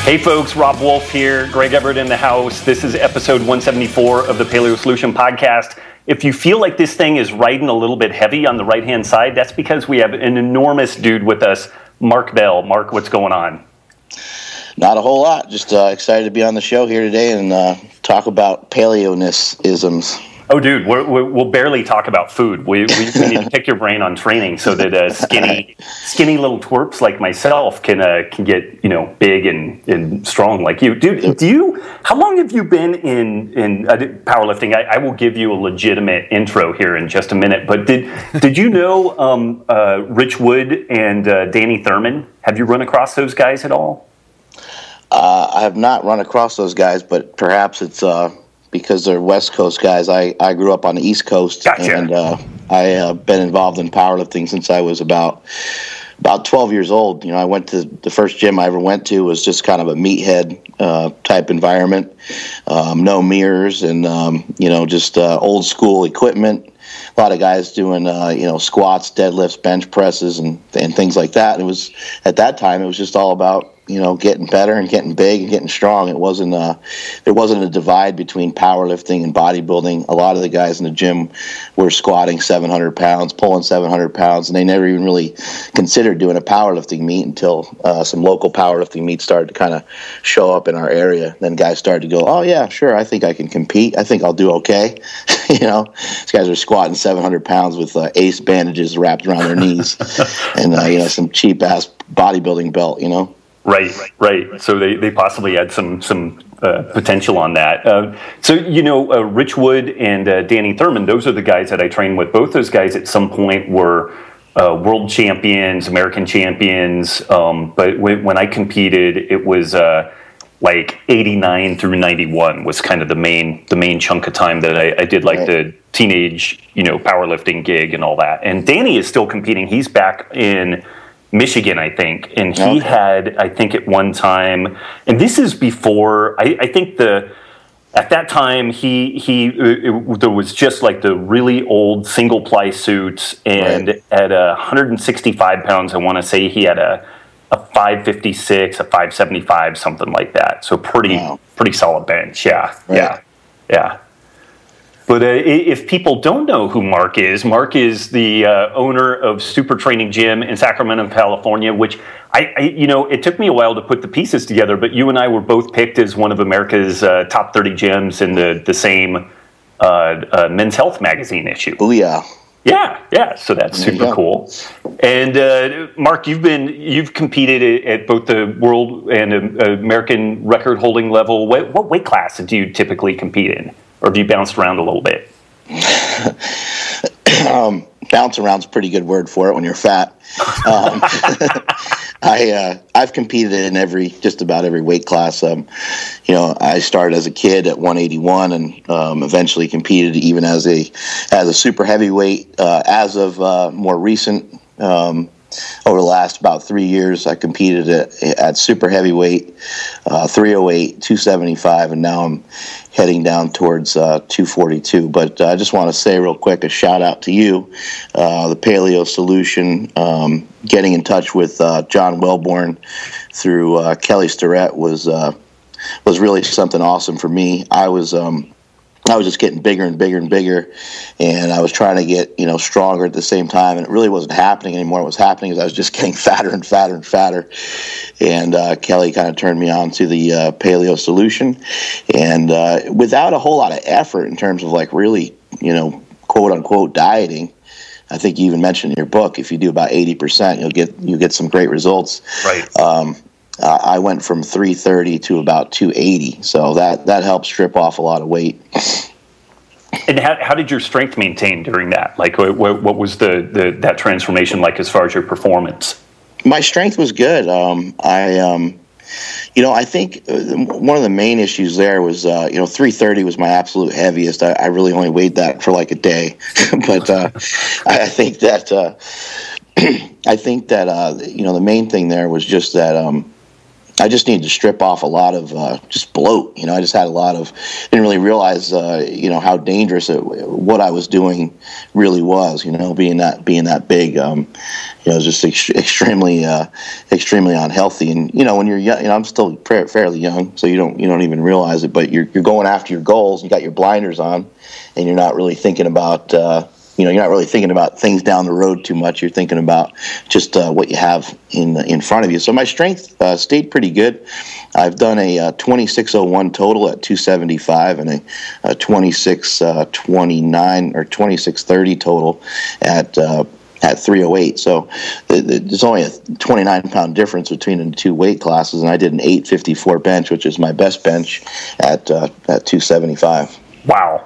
Hey folks, Rob Wolf here, Greg Everett in the house. This is episode 174 of the Paleo Solution Podcast. If you feel like this thing is riding a little bit heavy on the right-hand side, that's because we have an enormous dude with us, Mark Bell. Mark, what's going on? Not a whole lot. Just excited to be on the show here today and talk about paleo-isms. Oh, dude, we'll barely talk about food. We need to pick your brain on training so that skinny little twerps like myself can get big and strong like you, dude. How long have you been in powerlifting? I will give you a legitimate intro here in just a minute. But did you know Rich Wood and Danny Thurman? Have you run across those guys at all? I have not run across those guys, but perhaps it's because they're West Coast guys. I grew up on the East Coast, gotcha. And I've been involved in powerlifting since I was about 12 years old. I went to the first gym I ever went to was just kind of a meathead type environment, no mirrors, and just old school equipment. A lot of guys doing squats, deadlifts, bench presses, and things like that. And it was at that time it was just all about getting better and getting big and getting strong. It wasn't there wasn't a divide between powerlifting and bodybuilding. A lot of the guys in the gym were squatting 700 pounds, pulling 700 pounds, and they never even really considered doing a powerlifting meet until some local powerlifting meets started to kind of show up in our area. Then guys started to go, oh yeah, sure, I think I can compete. I think I'll do okay. These guys are squatting 700 pounds with ace bandages wrapped around their knees and some cheap ass bodybuilding belt. Right. So they possibly had some potential on that. Rich Wood and Danny Thurman, those are the guys that I trained with. Both those guys at some point were world champions, American champions. But when I competed, it was like 89 through 91 was kind of the main chunk of time that I did the teenage, powerlifting gig and all that. And Danny is still competing. He's back in Michigan, I think, and he had, I think, at one time, and this is before. I think at that time there was just like the really old single ply suits, and at 165 pounds, I want to say he had a 556, a 575, something like that. So pretty solid bench. Yeah. But if people don't know who Mark is the owner of Super Training Gym in Sacramento, California, which it took me a while to put the pieces together, but you and I were both picked as one of America's top 30 gyms in the same Men's Health magazine issue. Oh, yeah. Yeah. So that's super cool. And Mark, you've competed at both the world and American record holding level. What weight class do you typically compete in? Or have you bounced around a little bit? Bounce around's a pretty good word for it when you're fat. I've competed in just about every weight class. I started as a kid at 181 and eventually competed even as a super heavyweight. As of more recent, over the last about 3 years, I competed at super heavyweight, 308, 275, and now I'm heading down towards 242. But I just want to say real quick a shout out to you, the Paleo Solution. Getting in touch with John Wellborn through Kelly Starrett was really something awesome for me. I was just getting bigger and bigger and bigger, and I was trying to get stronger at the same time, and it really wasn't happening anymore. What was happening is I was just getting fatter and fatter and fatter, and Kelly kind of turned me on to the Paleo Solution, and without a whole lot of effort in terms of really quote unquote dieting. I think you even mentioned in your book, if you do about 80%, you'll get some great results. Right. I went from 330 to about 280, so that helped strip off a lot of weight. And how did your strength maintain during that? Like, what was that transformation like as far as your performance? My strength was good. I think one of the main issues there was, 330 was my absolute heaviest. I really only weighed that for like a day, but I think that the main thing there was just that I just needed to strip off a lot of just bloat. I just had a lot of, didn't really realize, how dangerous what I was doing really was. Being that big, just extremely unhealthy. And when you're young, I'm still fairly young, so you don't even realize it. But you're going after your goals. You got your blinders on, and you're not really thinking about. You're not really thinking about things down the road too much. You're thinking about just what you have in front of you. So my strength stayed pretty good. I've done a 26:01 total at 275 and a 26:29 or 26:30 total at 308. So there's only a 29-pound difference between the two weight classes, and I did an 854 bench, which is my best bench at 275. Wow.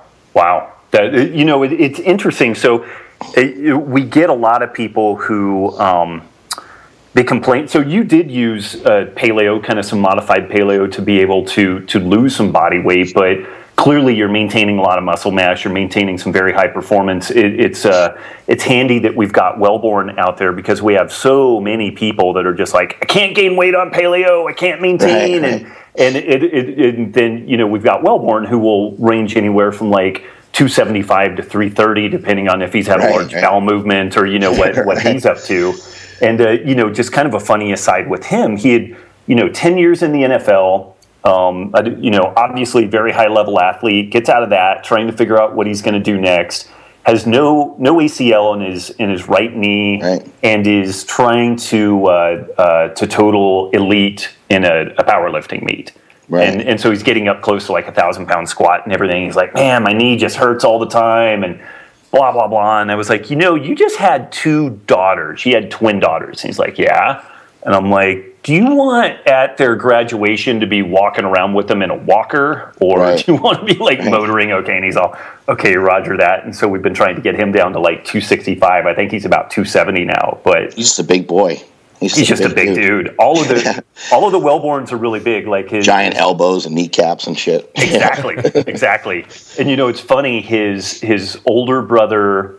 It's interesting. So we get a lot of people who they complain. So you did use paleo, kind of some modified paleo, to be able to lose some body weight, but clearly you're maintaining a lot of muscle mass. You're maintaining some very high performance. It's handy that we've got Wellborn out there, because we have so many people that are just like, I can't gain weight on paleo. I can't maintain. Right. And then we've got Wellborn, who will range anywhere from like 275 to 330, depending on if he's had a large bowel movement or what he's up to. And just kind of a funny aside with him, he had 10 years in the NFL. Obviously very high level athlete, gets out of that, trying to figure out what he's going to do next. Has no ACL in his right knee, and is trying to total elite in a powerlifting meet. Right. And so he's getting up close to like 1,000-pound squat and everything. He's like, man, my knee just hurts all the time, and blah, blah, blah. And I was like, you just had 2 daughters. He had twin daughters. And he's like, yeah. And I'm like, do you want at their graduation to be walking around with them in a walker? Or do you want to be like motoring? Okay. And he's all, okay, roger that. And so we've been trying to get him down to like 265. I think he's about 270 now. But he's just a big boy. He's just a big dude. All of the Wellborns are really big, like his giant elbows and kneecaps and shit. Exactly. And it's funny. His older brother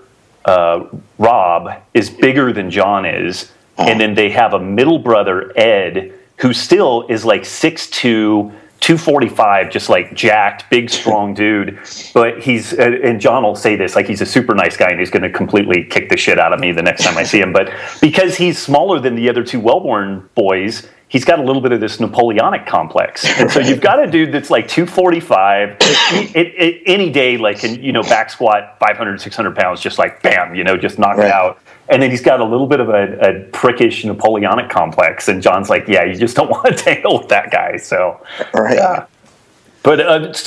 Rob is bigger than John is, and then they have a middle brother Ed, who still is like 6'2", 245, just like jacked, big, strong dude. But he's, and John will say this, like he's a super nice guy and he's going to completely kick the shit out of me the next time I see him. But because he's smaller than the other 2 Wellborn boys, he's got a little bit of this Napoleonic complex. And so you've got a dude that's like 245, any day, like, back squat 500, 600 pounds, just like, bam, just knock it out. And then he's got a little bit of a prickish Napoleonic complex. And John's like, yeah, you just don't want to tangle with that guy. So, yeah. But it's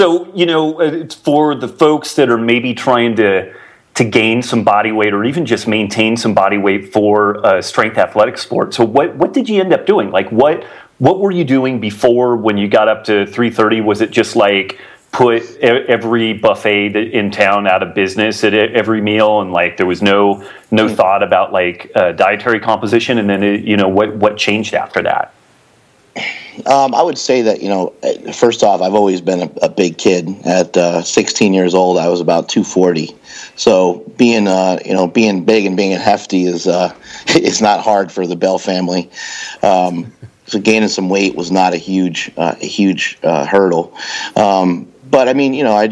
for the folks that are maybe trying to gain some body weight, or even just maintain some body weight for strength athletic sport. So what did you end up doing? Like what were you doing before when you got up to 330? Was it just like put every buffet in town out of business at every meal, and like there was no thought about like dietary composition? And then what changed after that? I would say that first off, I've always been a big kid. At 16 years old, I was about 240. So being big and being hefty is not hard for the Bell family. So gaining some weight was not a huge hurdle. But I mean, I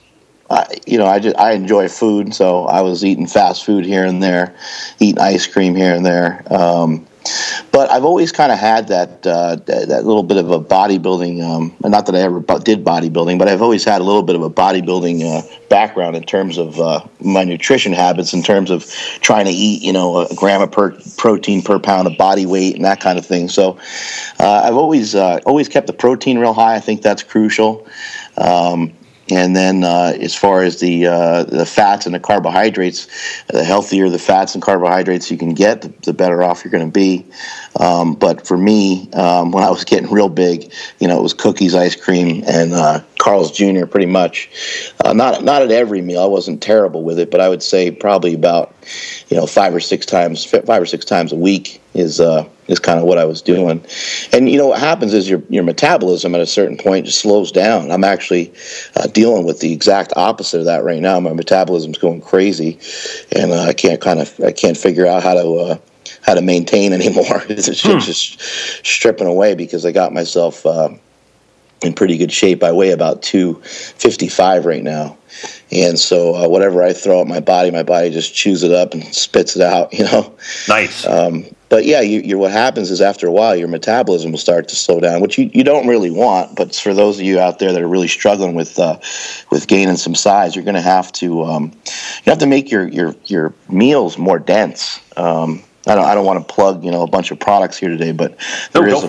enjoy food, so I was eating fast food here and there, eating ice cream here and there. But I've always kind of had that little bit of a bodybuilding, not that I ever did bodybuilding, but I've always had a little bit of a bodybuilding background in terms of my nutrition habits, in terms of trying to eat, a gram of protein per pound of body weight and that kind of thing. So I've always kept the protein real high. I think that's crucial. And then as far as the fats and the carbohydrates, the healthier the fats and carbohydrates you can get, the better off you're going to be. But for me, when I was getting real big, it was cookies, ice cream, and Carl's Jr. pretty much. Not at every meal. I wasn't terrible with it, but I would say probably about 5 or 6 times a week is kind of what I was doing. And what happens is your metabolism at a certain point just slows down. I'm actually dealing with the exact opposite of that right now. My metabolism's going crazy, and I can't figure out how how to maintain anymore. It's just stripping away because I got myself in pretty good shape. I weigh about 255 right now. And so whatever I throw at my body just chews it up and spits it out, Nice. But yeah, what happens is after a while, your metabolism will start to slow down, which you don't really want. But for those of you out there that are really struggling with gaining some size, you're going to have to make your meals more dense. I don't want to plug a bunch of products here today, but there is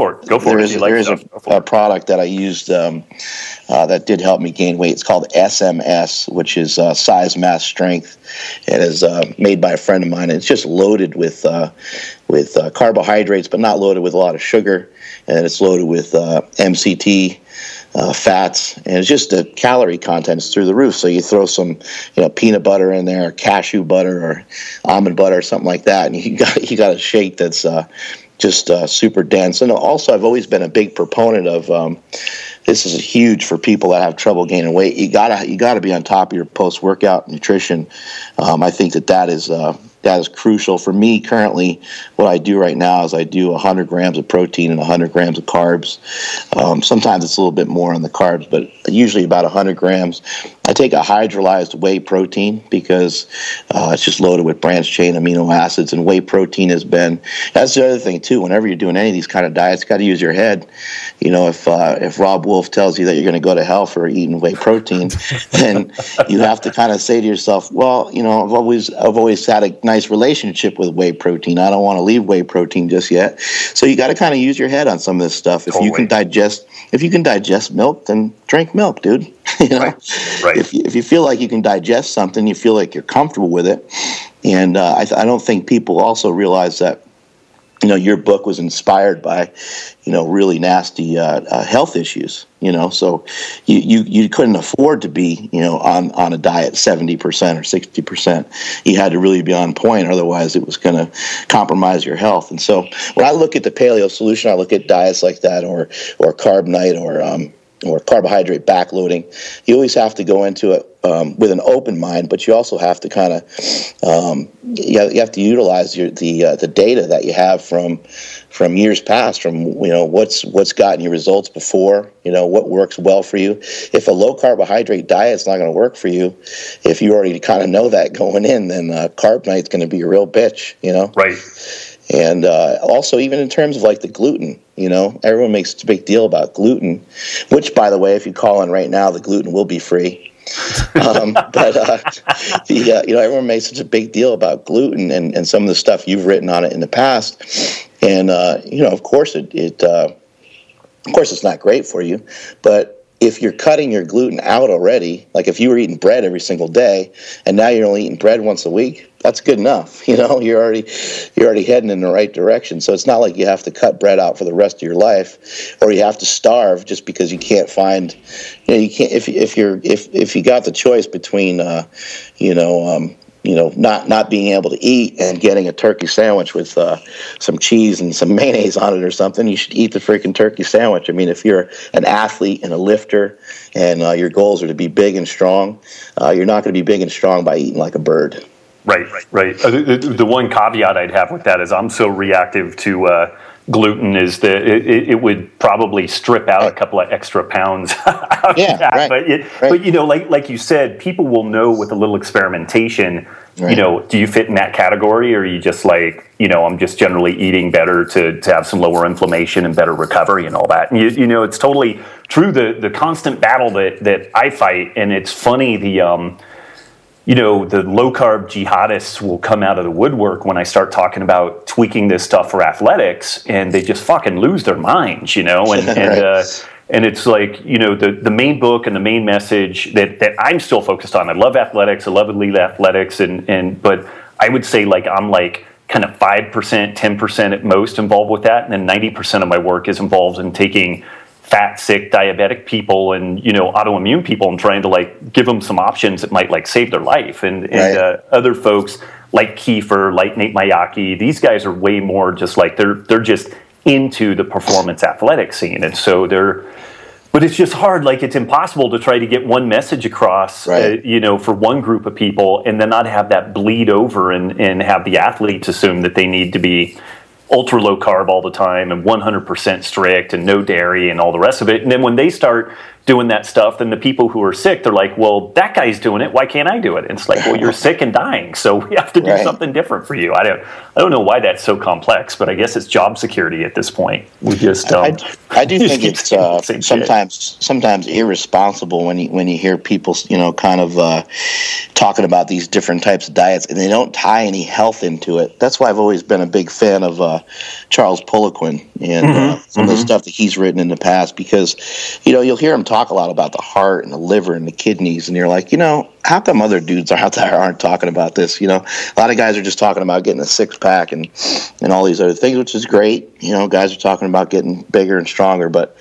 a product that I used that did help me gain weight. It's called SMS, which is size, mass, strength. It is made by a friend of mine. It's just loaded with carbohydrates, but not loaded with a lot of sugar, and it's loaded with MCT. Fats, and it's just the calorie content's through the roof. So you throw some, peanut butter in there, or cashew butter, or almond butter, or something like that, and you got a shake that's just super dense. And also, I've always been a big proponent of. This is huge for people that have trouble gaining weight. You gotta be on top of your post-workout nutrition. I think that is crucial for me. Currently, what I do right now is I do 100 grams of protein and 100 grams of carbs. Sometimes it's a little bit more on the carbs, but usually about 100 grams. I take a hydrolyzed whey protein because it's just loaded with branched-chain amino acids, and whey protein that's the other thing too. Whenever you're doing any of these kind of diets, you got to use your head. If Rob Wolf tells you that you're going to go to hell for eating whey protein, then you have to kind of say to yourself, well, I've always had a nice relationship with whey protein. I don't want to leave whey protein just yet. So you got to kind of use your head on some of this stuff. If you can digest milk, then drink milk, dude. Right. If you feel like you can digest something, you feel like you're comfortable with it. And I don't think people also realize that your book was inspired by really nasty health issues. So you couldn't afford to be on a diet 70% or 60%. You had to really be on point, otherwise it was going to compromise your health. And so when I look at the paleo solution, I look at diets like that, or Carb Nite, or carbohydrate backloading. You always have to go into it with an open mind, but you also have to kind of you have to utilize the data that you have from years past, from what's gotten you results before, what works well for you. If a low carbohydrate diet is not going to work for you, if you already kind of know that going in, then Carb Nite's going to be a real bitch. Right. And also, even in terms of like the gluten, everyone makes a big deal about gluten, which, by the way, if you call in right now, the gluten will be free. Everyone makes such a big deal about gluten and some of the stuff you've written on it in the past, and of course it's not great for you, but if you're cutting your gluten out already, like if you were eating bread every single day and now you're only eating bread once a week, that's good enough. You're already heading in the right direction. So it's not like you have to cut bread out for the rest of your life, or you have to starve just because you can't find. You can't if you got the choice between not being able to eat and getting a turkey sandwich with some cheese and some mayonnaise on it or something, you should eat the freaking turkey sandwich. I mean, if you're an athlete and a lifter and your goals are to be big and strong, you're not going to be big and strong by eating like a bird. Right. The one caveat I'd have with that is I'm so reactive to gluten is that it would probably strip out a couple of extra pounds out of that. But like you said, people will know with a little experimentation, do you fit in that category, or are you just like, I'm just generally eating better to have some lower inflammation and better recovery and all that. And it's totally true, the constant battle that I fight. And it's funny, the low-carb jihadists will come out of the woodwork when I start talking about tweaking this stuff for athletics, and they just fucking lose their minds, and it's like, the main book and the main message that I'm still focused on. I love athletics. I love elite athletics, but I would say I'm kind of 5%, 10% at most involved with that, and then 90% of my work is involved in taking fat, sick, diabetic people and, autoimmune people and trying to give them some options that might save their life. And other folks like Kiefer, like Nate Mayaki, these guys are way more just they're just into the performance athletic scene. And so they're But it's just hard. Like, it's impossible to try to get one message across, right. For one group of people, and then not have that bleed over and have the athletes assume that they need to be ultra low carb all the time and 100% strict and no dairy and all the rest of it. And then when they start doing that stuff, then the people who are sick, they're like, well, that guy's doing it. Why can't I do it? And it's like, well, you're sick and dying, so we have to do something different for you. I don't know why that's so complex, but I guess it's job security at this point. We just I do think it's sometimes irresponsible when you hear people kind of talking about these different types of diets and they don't tie any health into it. That's why I've always been a big fan of Charles Poliquin and some of the stuff that he's written in the past, because you'll hear him talk a lot about the heart and the liver and the kidneys, and you're like, how come other dudes out there aren't talking about this? A lot of guys are just talking about getting a six-pack and all these other things, which is great. Guys are talking about getting bigger and stronger, but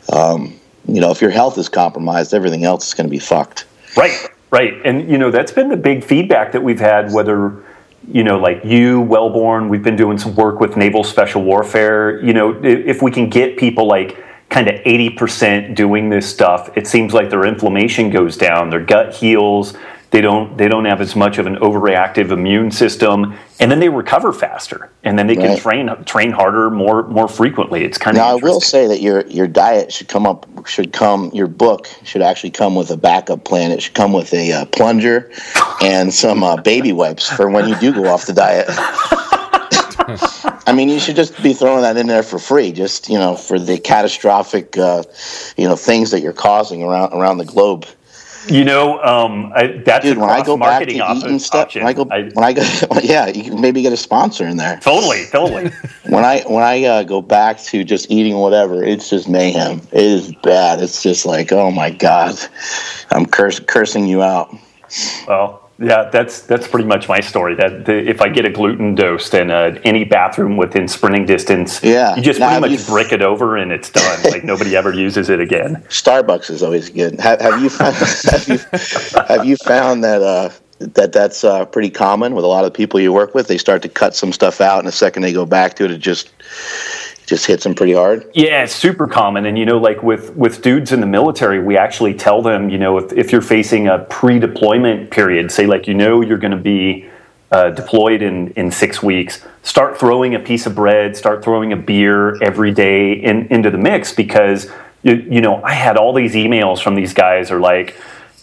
if your health is compromised, everything else is going to be fucked. Right. And that's been the big feedback that we've had, whether like you, Wellborn, we've been doing some work with Naval Special Warfare. If we can get people like kind of 80% doing this stuff, it seems like their inflammation goes down, their gut heals, they don't have as much of an overreactive immune system, and then they recover faster, and then they can train harder more frequently. It's kind of now. I will say that your diet your book should actually come with a backup plan. It should come with a plunger and some baby wipes for when you do go off the diet. I mean, you should just be throwing that in there for free, just, for the catastrophic, things that you're causing around the globe. That's dude, a when I go back to marketing eating stuff, when I go, you can maybe get a sponsor in there. Totally. When I go back to just eating whatever, it's just mayhem. It is bad. It's just like, oh my God, I'm cursing you out. Well, yeah, that's pretty much my story. That if I get a gluten dose, then any bathroom within sprinting distance, you just pretty much brick it over and it's done. Like, nobody ever uses it again. Starbucks is always good. Have you found that that's pretty common with a lot of people you work with? They start to cut some stuff out, and the second they go back to it, it just hits them pretty hard. Yeah, it's super common. And, like with dudes in the military, we actually tell them, if you're facing a pre-deployment period, say like, you're going to be deployed in 6 weeks, start throwing a piece of bread, start throwing a beer every day into the mix, because, I had all these emails from these guys are like,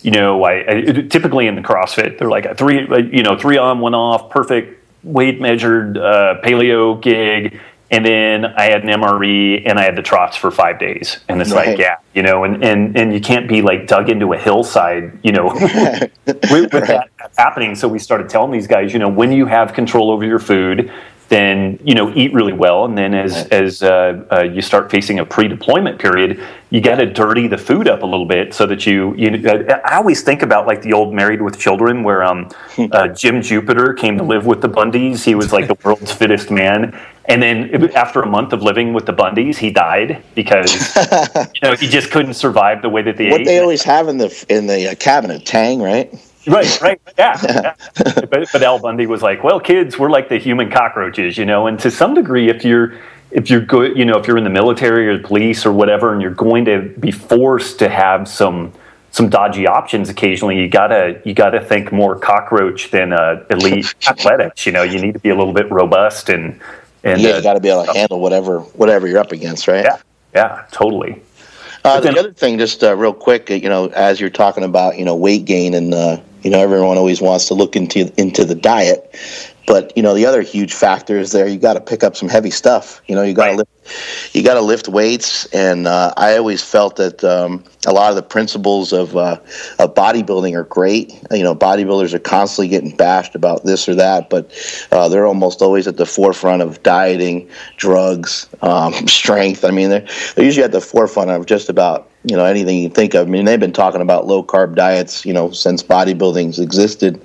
I typically in the CrossFit, they're like a 3 on, 1 off, perfect weight measured paleo gig. And then I had an MRE and I had the trots for 5 days. And it's like, and you can't be like dug into a hillside, with that happening. So we started telling these guys, when you have control over your food, then, eat really well. And then as you start facing a pre-deployment period, you got to dirty the food up a little bit so that I always think about like the old Married with Children where Jim Jupiter came to live with the Bundys. He was like the world's fittest man. And then after a month of living with the Bundys, he died because he just couldn't survive the way that they ate. What they always have in the cabinet, Tang, right? Right, yeah. But Al Bundy was like, well, kids, we're like the human cockroaches, and to some degree, if you're good, if you're in the military or the police or whatever, and you're going to be forced to have some dodgy options occasionally, you gotta think more cockroach than elite athletics. You need to be a little bit robust and you got to be able to handle whatever you're up against, right? Yeah, totally. The other thing, just real quick, as you're talking about, weight gain, and everyone always wants to look into the diet, but the other huge factor is there. You got to pick up some heavy stuff. You got to lift weights, and I always felt that a lot of the principles of bodybuilding are great. Bodybuilders are constantly getting bashed about this or that, but they're almost always at the forefront of dieting, drugs, strength. I mean, they're usually at the forefront of just about anything you think of. I mean, they've been talking about low carb diets, since bodybuilding's existed.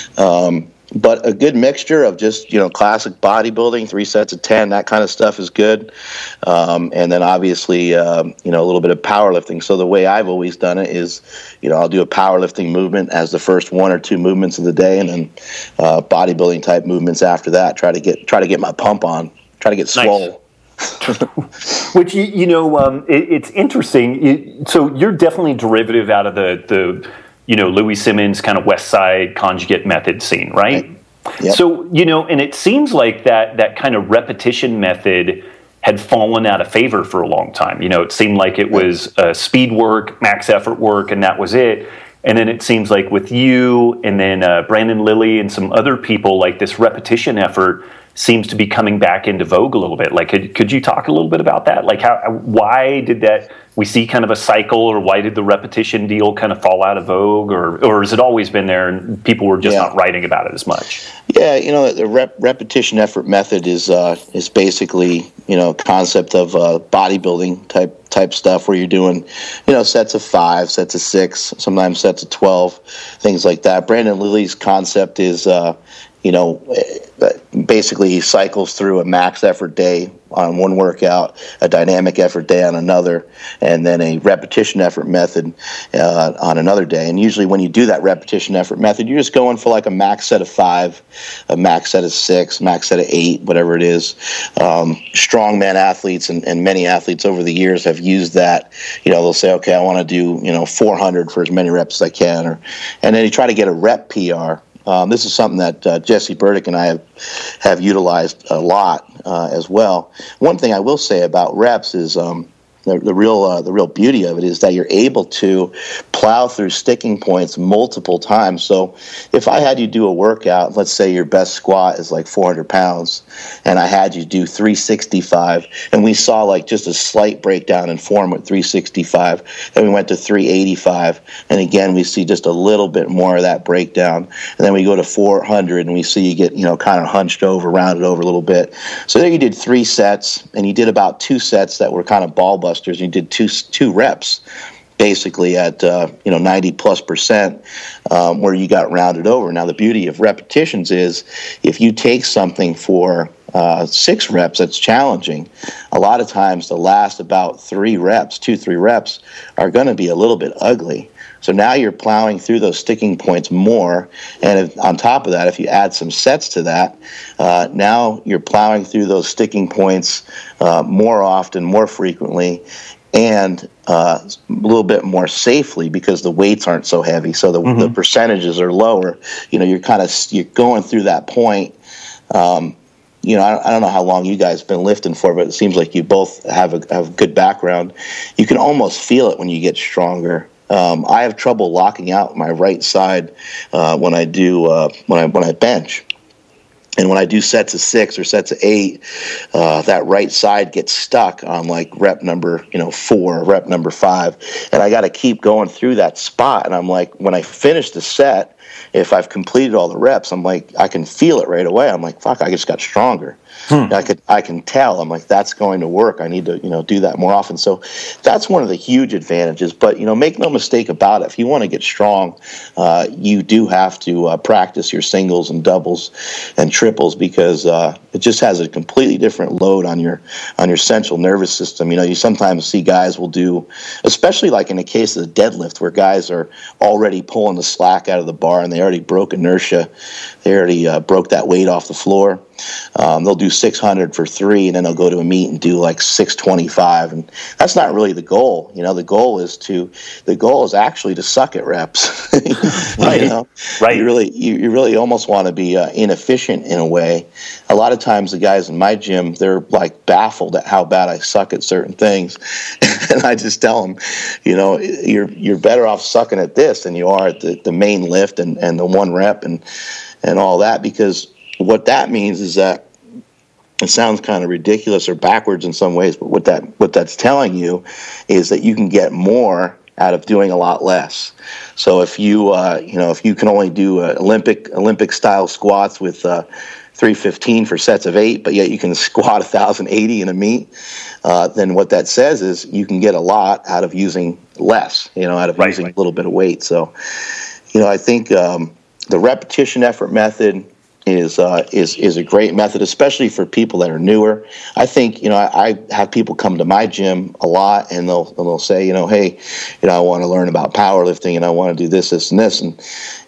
But a good mixture of just, classic bodybuilding, 3 sets of 10, that kind of stuff is good. And then obviously, a little bit of powerlifting. So the way I've always done it is, I'll do a powerlifting movement as the first 1 or 2 movements of the day, and then bodybuilding type movements after that. Try to get my pump on, try to get swole. Which, it's interesting. So you're definitely derivative out of the Louis Simmons kind of West Side conjugate method scene, right? Yep. So, and it seems like that kind of repetition method had fallen out of favor for a long time. It seemed like it was speed work, max effort work, and that was it. And then it seems like with you and then Brandon Lilly and some other people, like this repetition effort seems to be coming back into vogue a little bit. Like, could you talk a little bit about that? Like, why did that, we see kind of a cycle, or why did the repetition deal kind of fall out of vogue, or has it always been there and people were just not writing about it as much? Yeah, the repetition effort method is basically, concept of bodybuilding type stuff where you're doing, sets of 5, sets of 6, sometimes sets of 12, things like that. Brandon Lilly's concept is, basically he cycles through a max effort day on one workout, a dynamic effort day on another, and then a repetition effort method on another day. And usually when you do that repetition effort method, you're just going for like a max set of 5, a max set of 6, max set of 8, whatever it is. Strongman athletes and many athletes over the years have used that. They'll say, okay, I want to do 400 for as many reps as I can, and then you try to get a rep PR. This is something that Jesse Burdick and I have utilized a lot as well. One thing I will say about reps is the real beauty of it is that you're able to plow through sticking points multiple times. So if I had you do a workout, let's say your best squat is like 400 pounds, and I had you do 365, and we saw like just a slight breakdown in form with 365, then we went to 385, and again we see just a little bit more of that breakdown, and then we go to 400 and we see you get kind of hunched over, rounded over a little bit. So there you did 3 sets, and you did about 2 sets that were kind of ball busters. You did two reps basically at 90+%, where you got rounded over. Now the beauty of repetitions is if you take something for 6 reps that's challenging, a lot of times the last about 3 reps, 2-3 reps, are going to be a little bit ugly. So now you're plowing through those sticking points more, and on top of that, if you add some sets to that, now you're plowing through those sticking points more often, more frequently, and a little bit more safely because the weights aren't so heavy, so the percentages are lower. You're going through that point. I don't know how long you guys have been lifting for, but it seems like you both have a good background. You can almost feel it when you get stronger. I have trouble locking out my right side when I do when I bench. And when I do sets of 6 or sets of 8, that right side gets stuck on like rep number 4, rep number 5, and I got to keep going through that spot. And I'm like, when I finish the set, if I've completed all the reps, I'm like, I can feel it right away. I'm like, fuck, I just got stronger. I can tell. I'm like, that's going to work. I need to do that more often. So that's one of the huge advantages. But make no mistake about it. If you want to get strong, you do have to practice your singles and doubles and triples because it just has a completely different load on your central nervous system. You sometimes see guys will do, especially like in the case of the deadlift, where guys are already pulling the slack out of the bar and they already broke inertia. They already broke that weight off the floor. They'll do 600 for 3, and then they'll go to a meet and do like 625, and that's not really the goal. The goal is actually to suck at reps. Right. Right. You really almost want to be inefficient in a way. A lot of times the guys in my gym, they're like baffled at how bad I suck at certain things, and I just tell them, you're better off sucking at this than you are at the main lift and the 1 rep and all that, because what that means is that it sounds kind of ridiculous or backwards in some ways, but what that's telling you is that you can get more out of doing a lot less. So if you can only do Olympic style squats with 315 for sets of 8, but yet you can squat 1,080 in a meet, then what that says is you can get a lot out of using less, out of using a little bit of weight. So, I think the repetition effort method is a great method, especially for people that are newer. I think, I have people come to my gym a lot, and they'll say, hey, I want to learn about powerlifting, and I want to do this, and this, and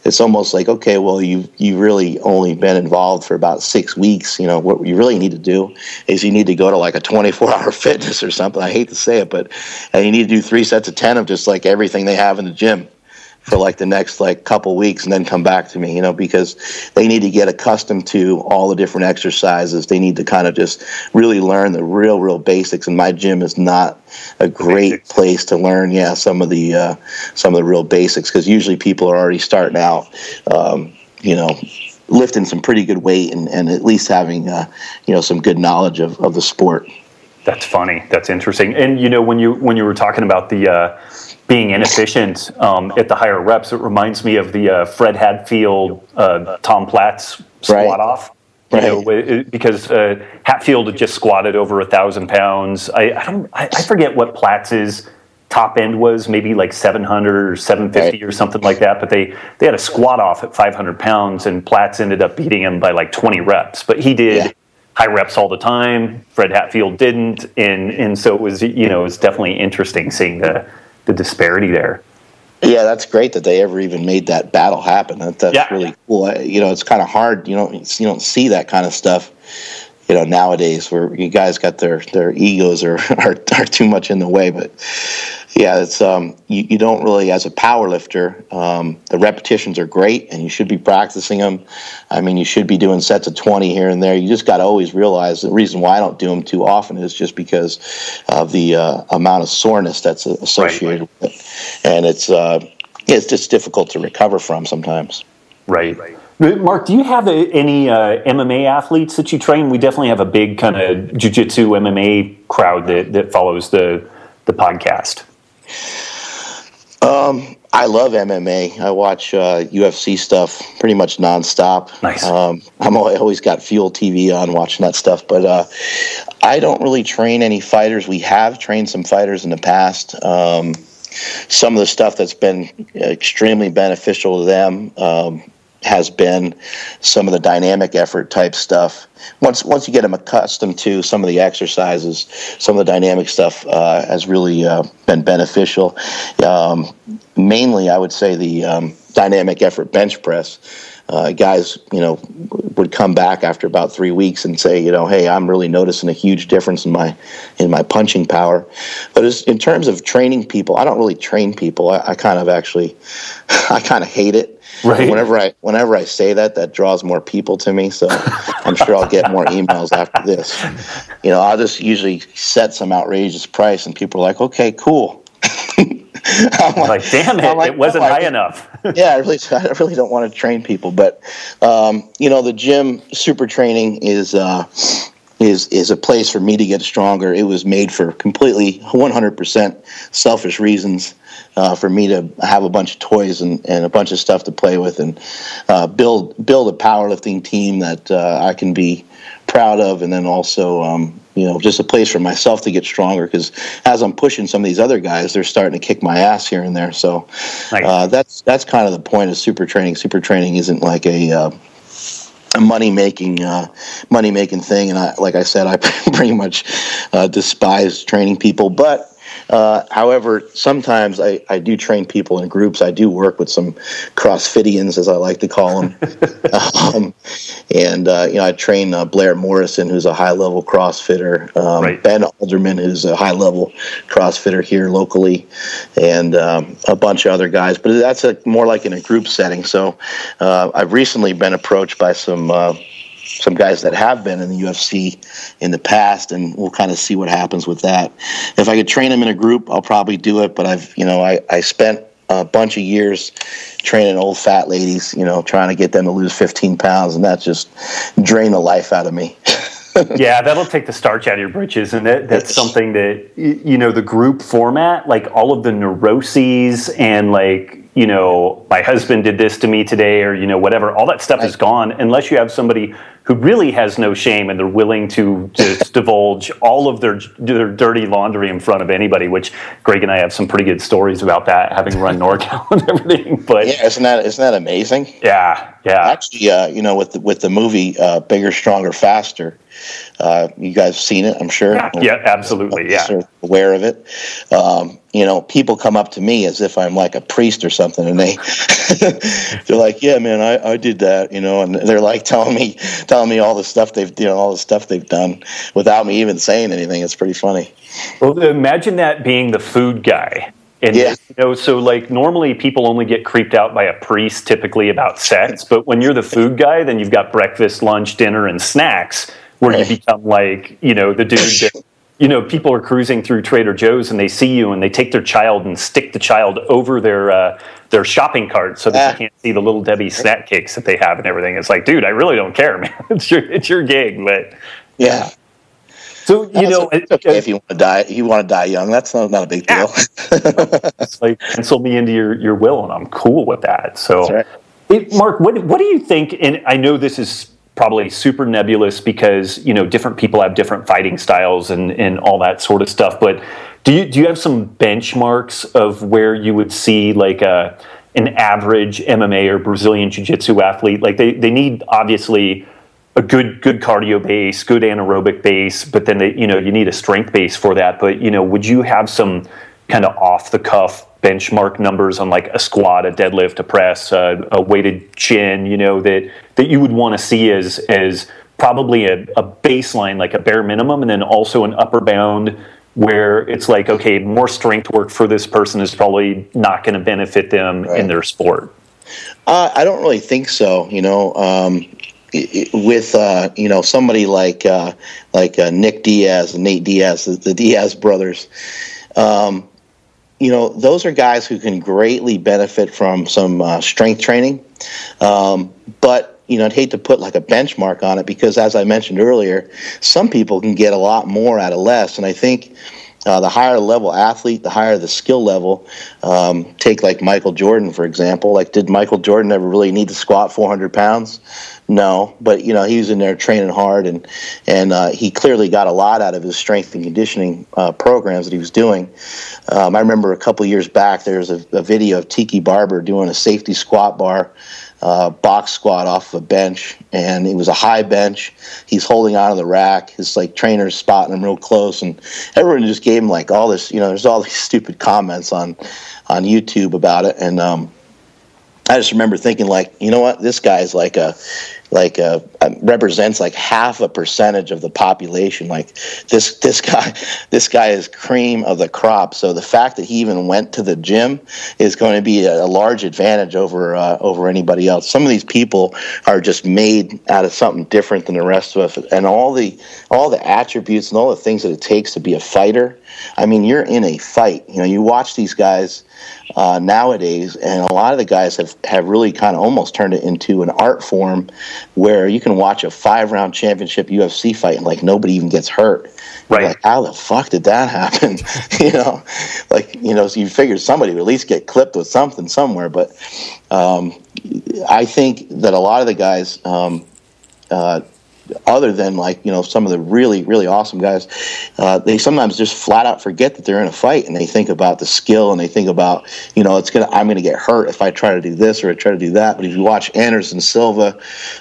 it's almost like, okay, well, you really only been involved for about 6 weeks. You know, what you really need to do is you need to go to like a 24-hour fitness or something. I hate to say it, but you need to do 3 sets of 10 of just like everything they have in the gym for like the next like couple weeks, and then come back to me, you know, because they need to get accustomed to all the different exercises. They need to kind of just really learn the real basics. And my gym is not a great place to learn, some of the real basics, because usually people are already starting out, you know, lifting some pretty good weight and at least having, you know, some good knowledge of the sport. That's funny. That's interesting. And, you know, when you were talking about the being inefficient at the higher reps, it reminds me of the Fred Hatfield, Tom Platz squat off. You know, because Hatfield had just squatted over 1,000 pounds. I forget what Platz's top end was, maybe like 700 or 750 or something like that. But they had a squat off at 500 pounds, and Platz ended up beating him by like 20 reps. But he did high reps all the time. Fred Hatfield didn't, and so it was, you know, it was definitely interesting seeing the disparity there. Yeah, that's great that they ever even made that battle happen. That's really cool. You know, it's kind of hard. You don't see that kind of stuff, you know, nowadays, where you guys got their egos are too much in the way. But yeah, it's you don't really, as a power lifter, the repetitions are great, and you should be practicing them. I mean, you should be doing sets of 20 here and there. You just got to always realize the reason why I don't do them too often is just because of the amount of soreness that's associated with it, and it's just difficult to recover from sometimes. Right. Mark, do you have any MMA athletes that you train? We definitely have a big kind of jiu-jitsu MMA crowd that follows the podcast. I love MMA. I watch UFC stuff pretty much nonstop. Nice. I always got Fuel TV on watching that stuff, but I don't really train any fighters. We have trained some fighters in the past. Some of the stuff that's been extremely beneficial to them has been some of the dynamic effort type stuff. Once you get them accustomed to some of the exercises, some of the dynamic stuff has really been beneficial. Mainly, I would say the dynamic effort bench press. Guys, you know, would come back after about 3 weeks and say, you know, hey, I'm really noticing a huge difference in my punching power. But in terms of training people, I don't really train people. I kind of hate it. Right. Whenever I say that draws more people to me. So I'm sure I'll get more emails after this. You know, I'll just usually set some outrageous price, and people are like, okay, cool. I'm like, damn it, it wasn't high enough. Yeah, I really don't want to train people, but you know, the gym super training is a place for me to get stronger. It was made for completely 100% selfish reasons, for me to have a bunch of toys and a bunch of stuff to play with, and build a powerlifting team that I can be proud of, and then also you know, just a place for myself to get stronger, because as I'm pushing some of these other guys, they're starting to kick my ass here and there. So that's kind of the point of super training. Super training isn't like a money making thing, and like I said, I pretty much despise training people. But however, sometimes I do train people in groups. I do work with some CrossFitians, as I like to call them. And you know, I train Blair Morrison, who's a high-level CrossFitter, Ben Alderman, who's a high-level CrossFitter here locally, and a bunch of other guys. But that's more like in a group setting. So I've recently been approached by some guys that have been in the UFC in the past, and we'll kind of see what happens with that. If I could train them in a group, I'll probably do it, but I spent a bunch of years training old fat ladies, you know, trying to get them to lose 15 pounds, and that just drained the life out of me. Yeah, that'll take the starch out of your britches, and that's something that, you know, the group format, like all of the neuroses and like, you know, my husband did this to me today, or, you know, whatever, all that stuff is gone unless you have somebody who really has no shame and they're willing to just divulge all of their dirty laundry in front of anybody, which Greg and I have some pretty good stories about that, having run NorCal and everything. But yeah, isn't that amazing? Yeah. Actually, you know, with the movie Bigger, Stronger, Faster, you guys have seen it, I'm sure. Yeah, absolutely. Yeah, aware of it. people come up to me as if I'm like a priest or something, and they're like, "Yeah, man, I did that," and they're like telling me all the stuff they've done without me even saying anything. It's pretty funny. Well, imagine that being the food guy. And, so like normally people only get creeped out by a priest typically about sex, but when you're the food guy, then you've got breakfast, lunch, dinner, and snacks where you become like, the dude that, people are cruising through Trader Joe's and they see you and they take their child and stick the child over their shopping cart so that you can't see the Little Debbie snack cakes that they have and everything. It's like, dude, I really don't care, man. It's your gig, but yeah. So it's okay if you want to die young. That's not a big deal. It's like pencil me into your will, and I'm cool with that. So, that's right. Mark, what do you think? And I know this is probably super nebulous because different people have different fighting styles and all that sort of stuff. But do you have some benchmarks of where you would see like an average MMA or Brazilian Jiu-Jitsu athlete? Like they need obviously a good cardio base, good anaerobic base, but then you need a strength base for that. But would you have some kind of off the cuff benchmark numbers on like a squat, a deadlift, a press, a weighted chin, that you would want to see as probably a baseline, like a bare minimum, and then also an upper bound where it's like, okay, more strength work for this person is probably not going to benefit them in their sport? I don't really think so. With somebody like Nick Diaz and Nate Diaz, the Diaz brothers, those are guys who can greatly benefit from some strength training. But I'd hate to put like a benchmark on it because, as I mentioned earlier, some people can get a lot more out of less, and I think the higher level athlete, the higher the skill level. Take like Michael Jordan, for example. Like, did Michael Jordan ever really need to squat 400 pounds? No, but he was in there training hard, and he clearly got a lot out of his strength and conditioning programs that he was doing. I remember a couple years back there was a video of Tiki Barber doing a safety squat bar. Box squat off of a bench, and it was a high bench. He's holding onto the rack. His trainer's spotting him real close, and everyone just gave him like all this. There's all these stupid comments on YouTube about it, and I just remember thinking like, what, this guy is represents like 0.5% of the population. Like this guy is cream of the crop. So the fact that he even went to the gym is going to be a large advantage over anybody else. Some of these people are just made out of something different than the rest of us, and all the attributes and all the things that it takes to be a fighter. I mean, you're in a fight. You watch these guys nowadays, and a lot of the guys have really kind of almost turned it into an art form where you can watch a 5-round championship UFC fight and like nobody even gets hurt. Right. Like, how the fuck did that happen? So you figured somebody would at least get clipped with something somewhere. But I think that a lot of the guys, other than some of the really, really awesome guys, they sometimes just flat out forget that they're in a fight, and they think about the skill, and they think about, I'm going to get hurt if I try to do this or I try to do that. But if you watch Anderson Silva,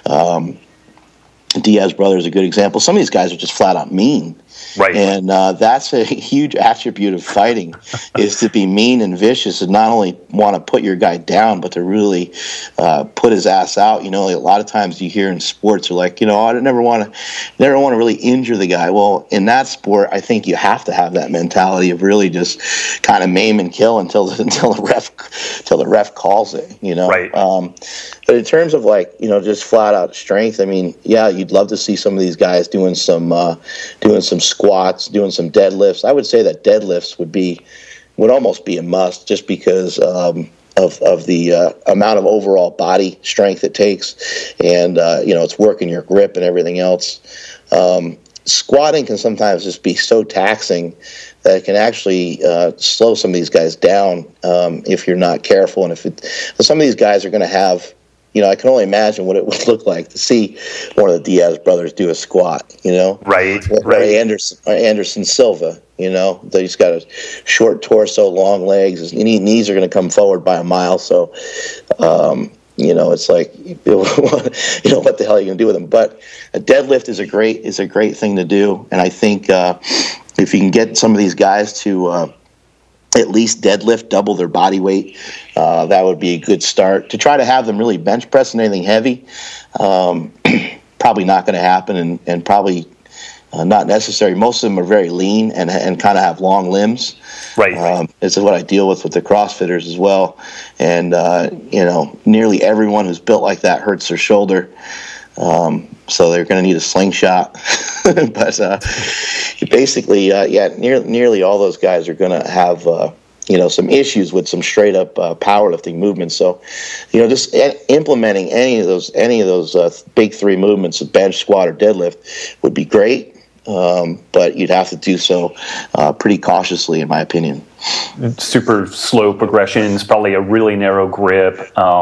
Diaz brothers, a good example. Some of these guys are just flat out mean. Right. And that's a huge attribute of fighting, is to be mean and vicious, and not only want to put your guy down, but to really put his ass out. A lot of times you hear in sports, you're like, I never want to really injure the guy. Well, in that sport, I think you have to have that mentality of really just kind of maim and kill until the ref calls it. Right. But in terms of just flat out strength, I mean, yeah, you'd love to see some of these guys doing some squats, doing some deadlifts. I would say that deadlifts would almost be a must, just because of the amount of overall body strength it takes, and it's working your grip and everything else. Squatting can sometimes just be so taxing that it can actually slow some of these guys down if you're not careful. And some of these guys are going to have, I can only imagine what it would look like to see one of the Diaz brothers do a squat, Right. Anderson Silva, he's got a short torso, long legs. His knees are going to come forward by a mile. So, it's like, what the hell are you going to do with them? But a deadlift is a great thing to do. And I think if you can get some of these guys to at least deadlift double their body weight. That would be a good start. To try to have them really bench press anything heavy, probably not going to happen, and probably not necessary. Most of them are very lean and kind of have long limbs. Right. This is what I deal with the CrossFitters as well. And, nearly everyone who's built like that hurts their shoulder. So they're going to need a slingshot. But basically, nearly all those guys are going to have, some issues with some straight up powerlifting movements. So, just implementing any of those big three movements of bench, squat, or deadlift would be great. But you'd have to do so pretty cautiously, in my opinion. Super slow progressions, probably a really narrow grip.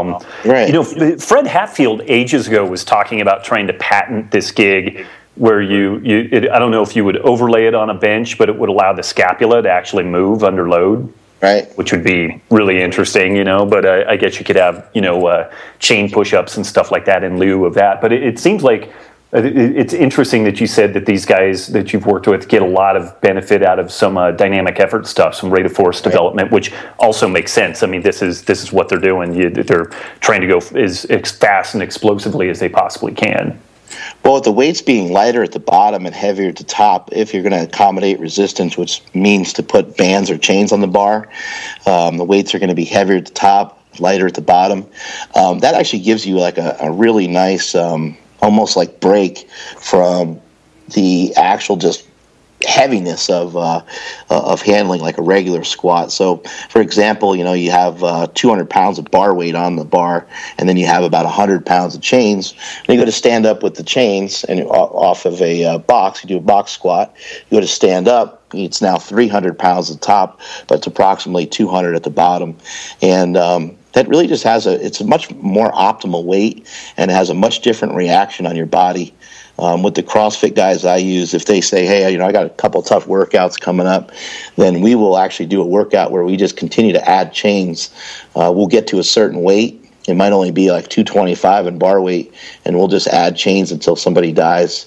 Right. Fred Hatfield ages ago was talking about trying to patent this gig where I don't know if you would overlay it on a bench, but it would allow the scapula to actually move under load. Right. Which would be really interesting, but I guess you could have, chain push-ups and stuff like that in lieu of that. But it seems like it's interesting that you said that these guys that you've worked with get a lot of benefit out of some dynamic effort stuff, some rate of force development, which also makes sense. I mean, this is what they're doing. They're trying to go as fast and explosively as they possibly can. Well, with the weights being lighter at the bottom and heavier at the top, if you're going to accommodate resistance, which means to put bands or chains on the bar, the weights are going to be heavier at the top, lighter at the bottom. That actually gives you like a really nice, almost like break from the actual just heaviness of handling like a regular squat. So, for example, you have 200 pounds of bar weight on the bar, and then you have about 100 pounds of chains. And you go to stand up with the chains and off of a box. You do a box squat. You go to stand up. It's now 300 pounds at the top, but it's approximately 200 at the bottom, and that really just it's a much more optimal weight, and it has a much different reaction on your body. With the CrossFit guys I use, if they say, hey, I got a couple tough workouts coming up, then we will actually do a workout where we just continue to add chains. We'll get to a certain weight. It might only be like 225 in bar weight, and we'll just add chains until somebody dies.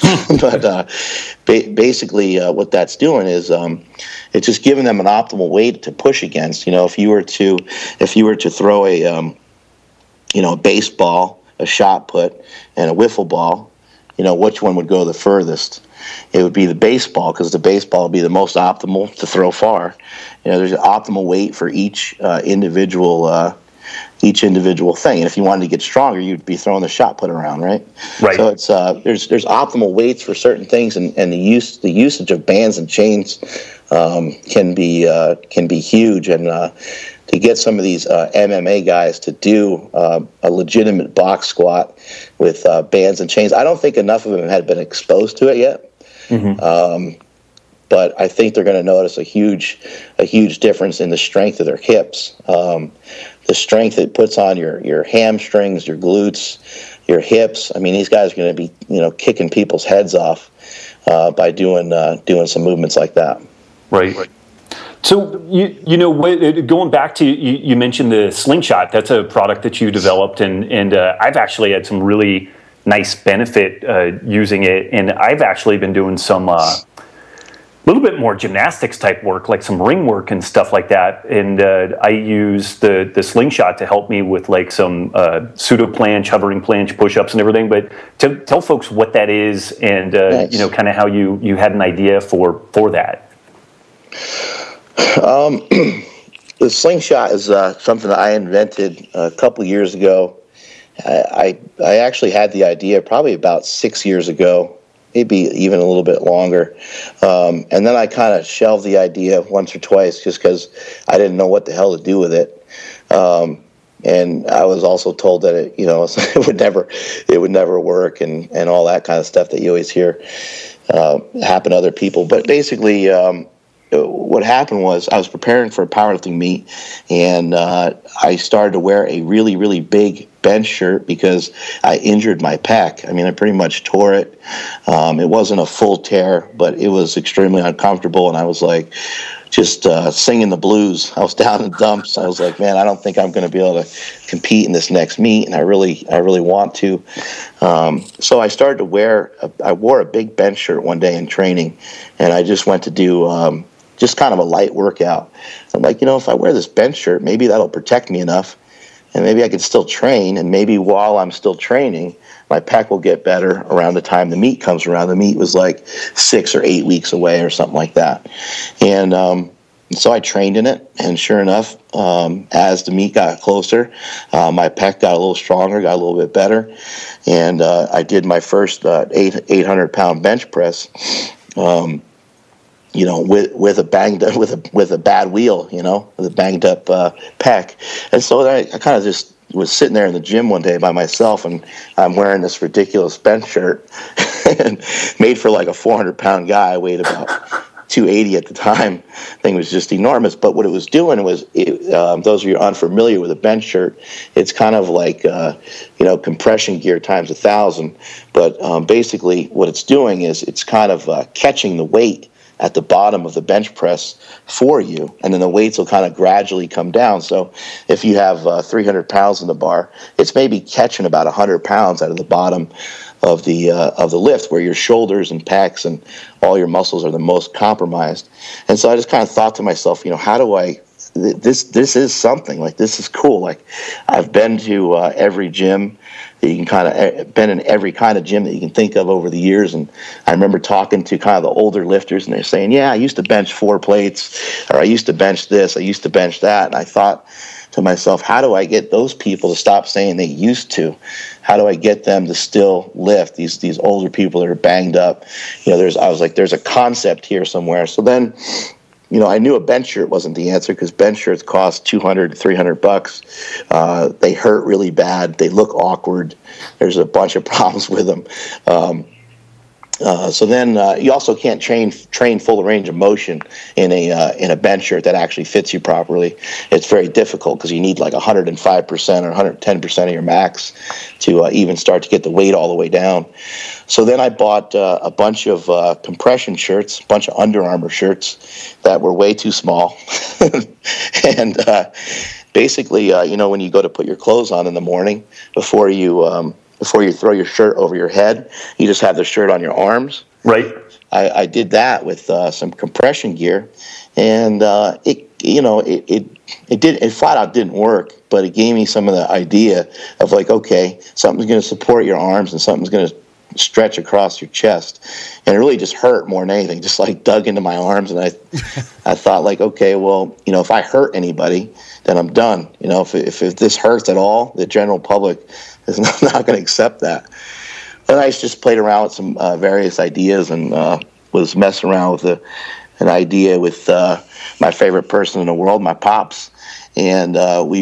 But basically what that's doing is it's just giving them an optimal weight to push against. If you were to throw a baseball, a shot put, and a wiffle ball, which one would go the furthest? It would be the baseball, because the baseball would be the most optimal to throw far. There's an optimal weight for each individual thing. And if you wanted to get stronger, you'd be throwing the shot put around, right? Right. So it's there's optimal weights for certain things, and the usage of bands and chains can be huge. And to get some of these MMA guys to do a legitimate box squat with bands and chains, I don't think enough of them had been exposed to it yet. Mm-hmm. But I think they're going to notice a huge difference in the strength of their hips. The strength it puts on your hamstrings, your glutes, your hips. I mean, these guys are going to be kicking people's heads off by doing some movements like that. Right. So going back to you mentioned the Slingshot. That's a product that you developed, and I've actually had some really nice benefit using it, and I've actually been doing some little bit more gymnastics type work, like some ring work and stuff like that. And I use the Slingshot to help me with like some pseudo planche, hovering planche, push-ups and everything. But to tell folks what that is, and Nice. Kind of how you had an idea for that. The Slingshot is something that I invented a couple years ago. I actually had the idea probably about 6 years ago, maybe even a little bit longer. And then I kind of shelved the idea once or twice just because I didn't know what the hell to do with it. And I was also told that it would never work and all that kind of stuff that you always hear happen to other people. But basically, what happened was I was preparing for a powerlifting meet, and I started to wear a really, really big bench shirt because I injured my pec. I mean, I pretty much tore it. It wasn't a full tear, but it was extremely uncomfortable, and I was like just singing the blues. I was down in the dumps. I was like, man, I don't think I'm going to be able to compete in this next meet, and I really want to. So I started to I wore a big bench shirt one day in training, and I just went to do just kind of a light workout. I'm like, if I wear this bench shirt, maybe that'll protect me enough, and maybe I can still train, and maybe while I'm still training, my pec will get better around the time the meet comes around. The meet was like 6 or 8 weeks away or something like that. And so I trained in it, and sure enough, as the meet got closer, my pec got a little stronger, got a little bit better, and I did my first 800-pound bench press. With a bad wheel, with a banged up pec, and so I kind of just was sitting there in the gym one day by myself, and I'm wearing this ridiculous bench shirt, and made for like a 400-pound guy. I weighed about 280 at the time. Thing was just enormous. But what it was doing was, those of you unfamiliar with a bench shirt, it's kind of like compression gear times 1,000. But basically, what it's doing is it's kind of catching the weight at the bottom of the bench press for you, and then the weights will kind of gradually come down. So if you have 300 pounds in the bar, it's maybe catching about 100 pounds out of the bottom of the lift, where your shoulders and pecs and all your muscles are the most compromised. And so I just kind of thought to myself, how do I, this is something, like, this is cool. Like, I've been to every gym that you can been in every kind of gym that you can think of over the years. And I remember talking to kind of the older lifters, and they're saying, yeah, I used to bench 4 plates, or I used to bench this, I used to bench that. And I thought to myself, how do I get those people to stop saying they used to? How do I get them to still lift? These older people that are banged up, I was like, there's a concept here somewhere. So then, I knew a bench shirt wasn't the answer, because bench shirts cost $200 to $300. They hurt really bad. They look awkward. There's a bunch of problems with them. So then you also can't train full range of motion in a bench shirt that actually fits you properly. It's very difficult, because you need like 105% or 110% of your max to even start to get the weight all the way down. So then I bought a bunch of compression shirts, a bunch of Under Armour shirts that were way too small. And basically, when you go to put your clothes on in the morning, before you throw your shirt over your head, you just have the shirt on your arms. Right. I did that with some compression gear, and it flat out didn't work, but it gave me some of the idea of, like, okay, something's going to support your arms and something's going to stretch across your chest. And it really just hurt more than anything, just like dug into my arms. And I thought, like, okay, well, if I hurt anybody, then I'm done. If this hurts at all, the general public is not going to accept that. But I just played around with some various ideas, and was messing around with an idea with my favorite person in the world, my pops. And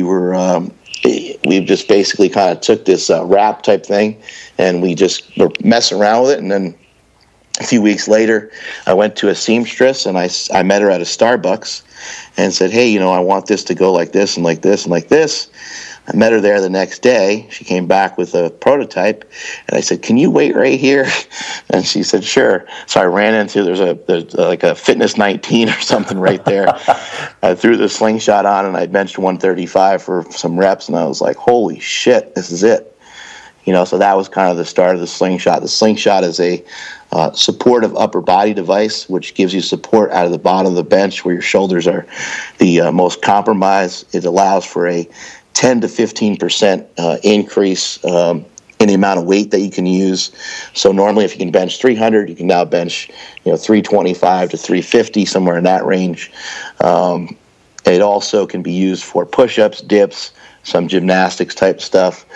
we just basically kind of took this wrap type thing, and we just were messing around with it. And then a few weeks later, I went to a seamstress, and I met her at a Starbucks and said, hey, I want this to go like this and like this and like this. I met her there the next day. She came back with a prototype, and I said, can you wait right here? And she said, sure. So I ran into, there's like a Fitness 19 or something right there. I threw the slingshot on, and I benched 135 for some reps, and I was like, holy shit, this is it. So that was kind of the start of the slingshot. The slingshot is a supportive upper body device, which gives you support out of the bottom of the bench where your shoulders are the most compromised. It allows for a 10 to 15% increase in the amount of weight that you can use. So normally, if you can bench 300, you can now bench 325 to 350, somewhere in that range. It also can be used for push-ups, dips, some gymnastics type stuff.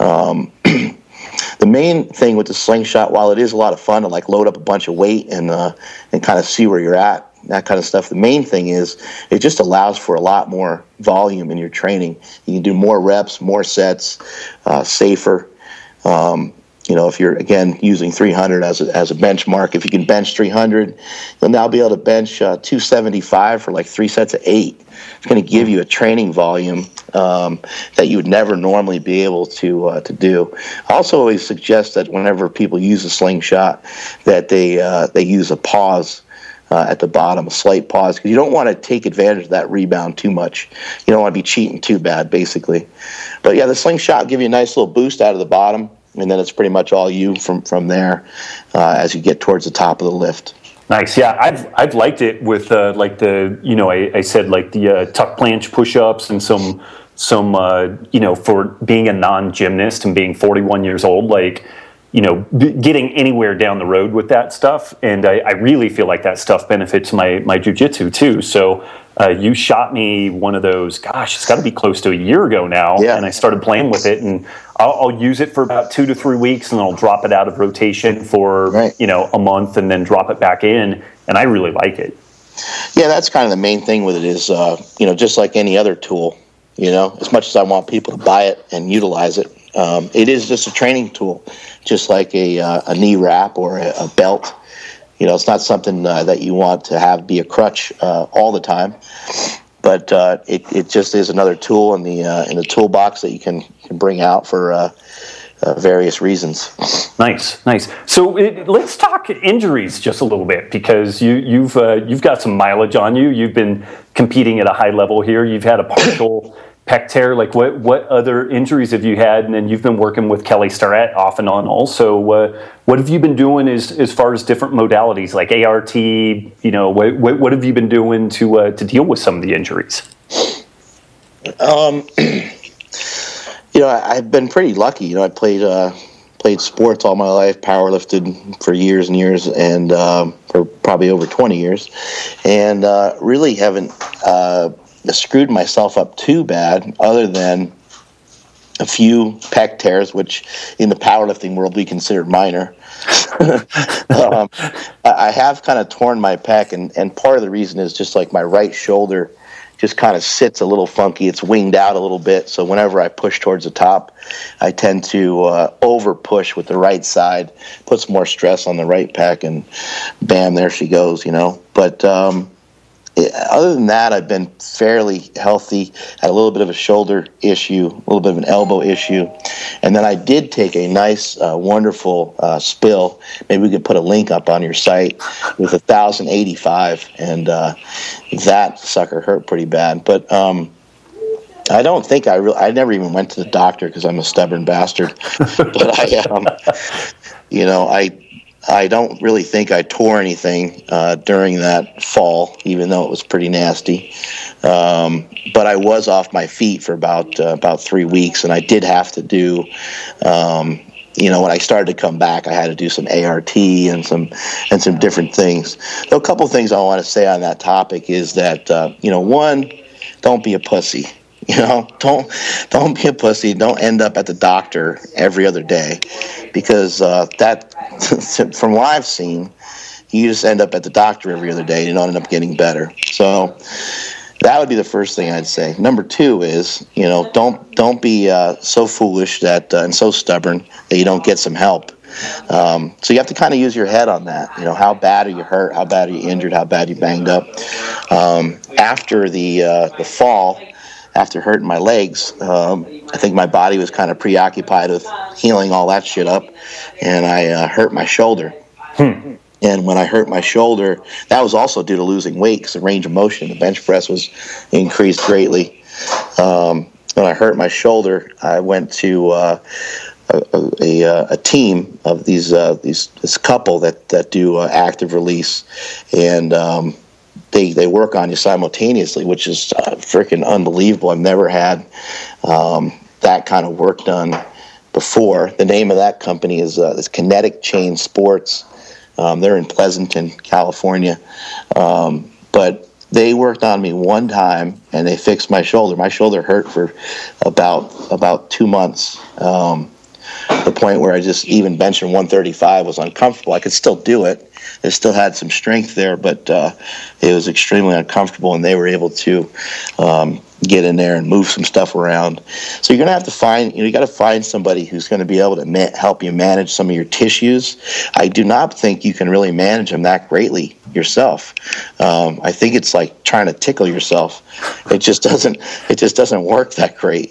The main thing with the slingshot, while it is a lot of fun to like load up a bunch of weight and kind of see where you're at, that kind of stuff, the main thing is it just allows for a lot more volume in your training. You can do more reps, more sets, safer. If you're, again, using 300 as a benchmark, if you can bench 300, you'll now be able to bench 275 for like 3 sets of 8. It's going to give you a training volume that you would never normally be able to do. I also always suggest that whenever people use a slingshot, that they use a pause at the bottom, a slight pause, because you don't want to take advantage of that rebound too much. You don't want to be cheating too bad, basically. But yeah, the slingshot will give you a nice little boost out of the bottom, and then it's pretty much all you from there as you get towards the top of the lift. Nice. Yeah, I've liked it with like the, I said like the tuck planche push-ups and some for being a non-gymnast and being 41 years old, like, getting anywhere down the road with that stuff. And I really feel like that stuff benefits my jiu-jitsu too. So you shot me one of those, gosh, it's got to be close to a year ago now. Yeah. And I started playing with it, and I'll use it for about 2 to 3 weeks, and then I'll drop it out of rotation for, a month, and then drop it back in. And I really like it. Yeah, that's kind of the main thing with it is, just like any other tool, as much as I want people to buy it and utilize it, it is just a training tool, just like a knee wrap or a belt. It's not something that you want to have be a crutch all the time, but it just is another tool in the toolbox that you can bring out for various reasons. Nice. So let's talk injuries just a little bit, because you've got some mileage on you. You've been competing at a high level here. You've had a partial pec tear. Like what other injuries have you had? And then you've been working with Kelly Starrett off and on also. What have you been doing as far as different modalities like ART? What have you been doing to deal with some of the injuries? I've been pretty lucky. I played sports all my life, powerlifted for years and years, and for probably over 20 years, and really haven't screwed myself up too bad, other than a few pec tears, which in the powerlifting world we consider minor. I have kind of torn my pec, and part of the reason is just like my right shoulder just kind of sits a little funky. It's winged out a little bit, so whenever I push towards the top, I tend to over push with the right side, puts more stress on the right pec, and bam, there she goes, But other than that, I've been fairly healthy. Had a little bit of a shoulder issue, a little bit of an elbow issue, and then I did take a nice, wonderful spill. Maybe we could put a link up on your site with 1,085, and that sucker hurt pretty bad. But I don't think I never even went to the doctor because I'm a stubborn bastard. But I don't really think I tore anything during that fall, even though it was pretty nasty. But I was off my feet for about 3 weeks, and I did have to do, when I started to come back, I had to do some ART and some different things. So a couple things I want to say on that topic is that, one, don't be a pussy. Don't be a pussy. Don't end up at the doctor every other day, because that, from what I've seen, you just end up at the doctor every other day and you don't end up getting better. So that would be the first thing I'd say. Number two is, don't be so foolish that and so stubborn that you don't get some help. So you have to kind of use your head on that. How bad are you hurt? How bad are you injured? How bad are you banged up? After the fall, after hurting my legs, I think my body was kind of preoccupied with healing all that shit up, and I hurt my shoulder. And when I hurt my shoulder, that was also due to losing weight, because the range of motion in the bench press was increased greatly. When I hurt my shoulder, I went to a team of this couple that do active release, and they work on you simultaneously, which is freaking unbelievable. I've never had that kind of work done before. The name of that company is Kinetic Chain Sports. They're in Pleasanton, California. But they worked on me one time, and they fixed my shoulder. My shoulder hurt for about 2 months. The point where I just even benching 135 was uncomfortable. I could still do it. I still had some strength there, but it was extremely uncomfortable, and they were able to get in there and move some stuff around. So you're going to have to find, you got to find somebody who's going to be able to help you manage some of your tissues. I do not think you can really manage them that greatly yourself. I think it's like trying to tickle yourself. It just doesn't work that great,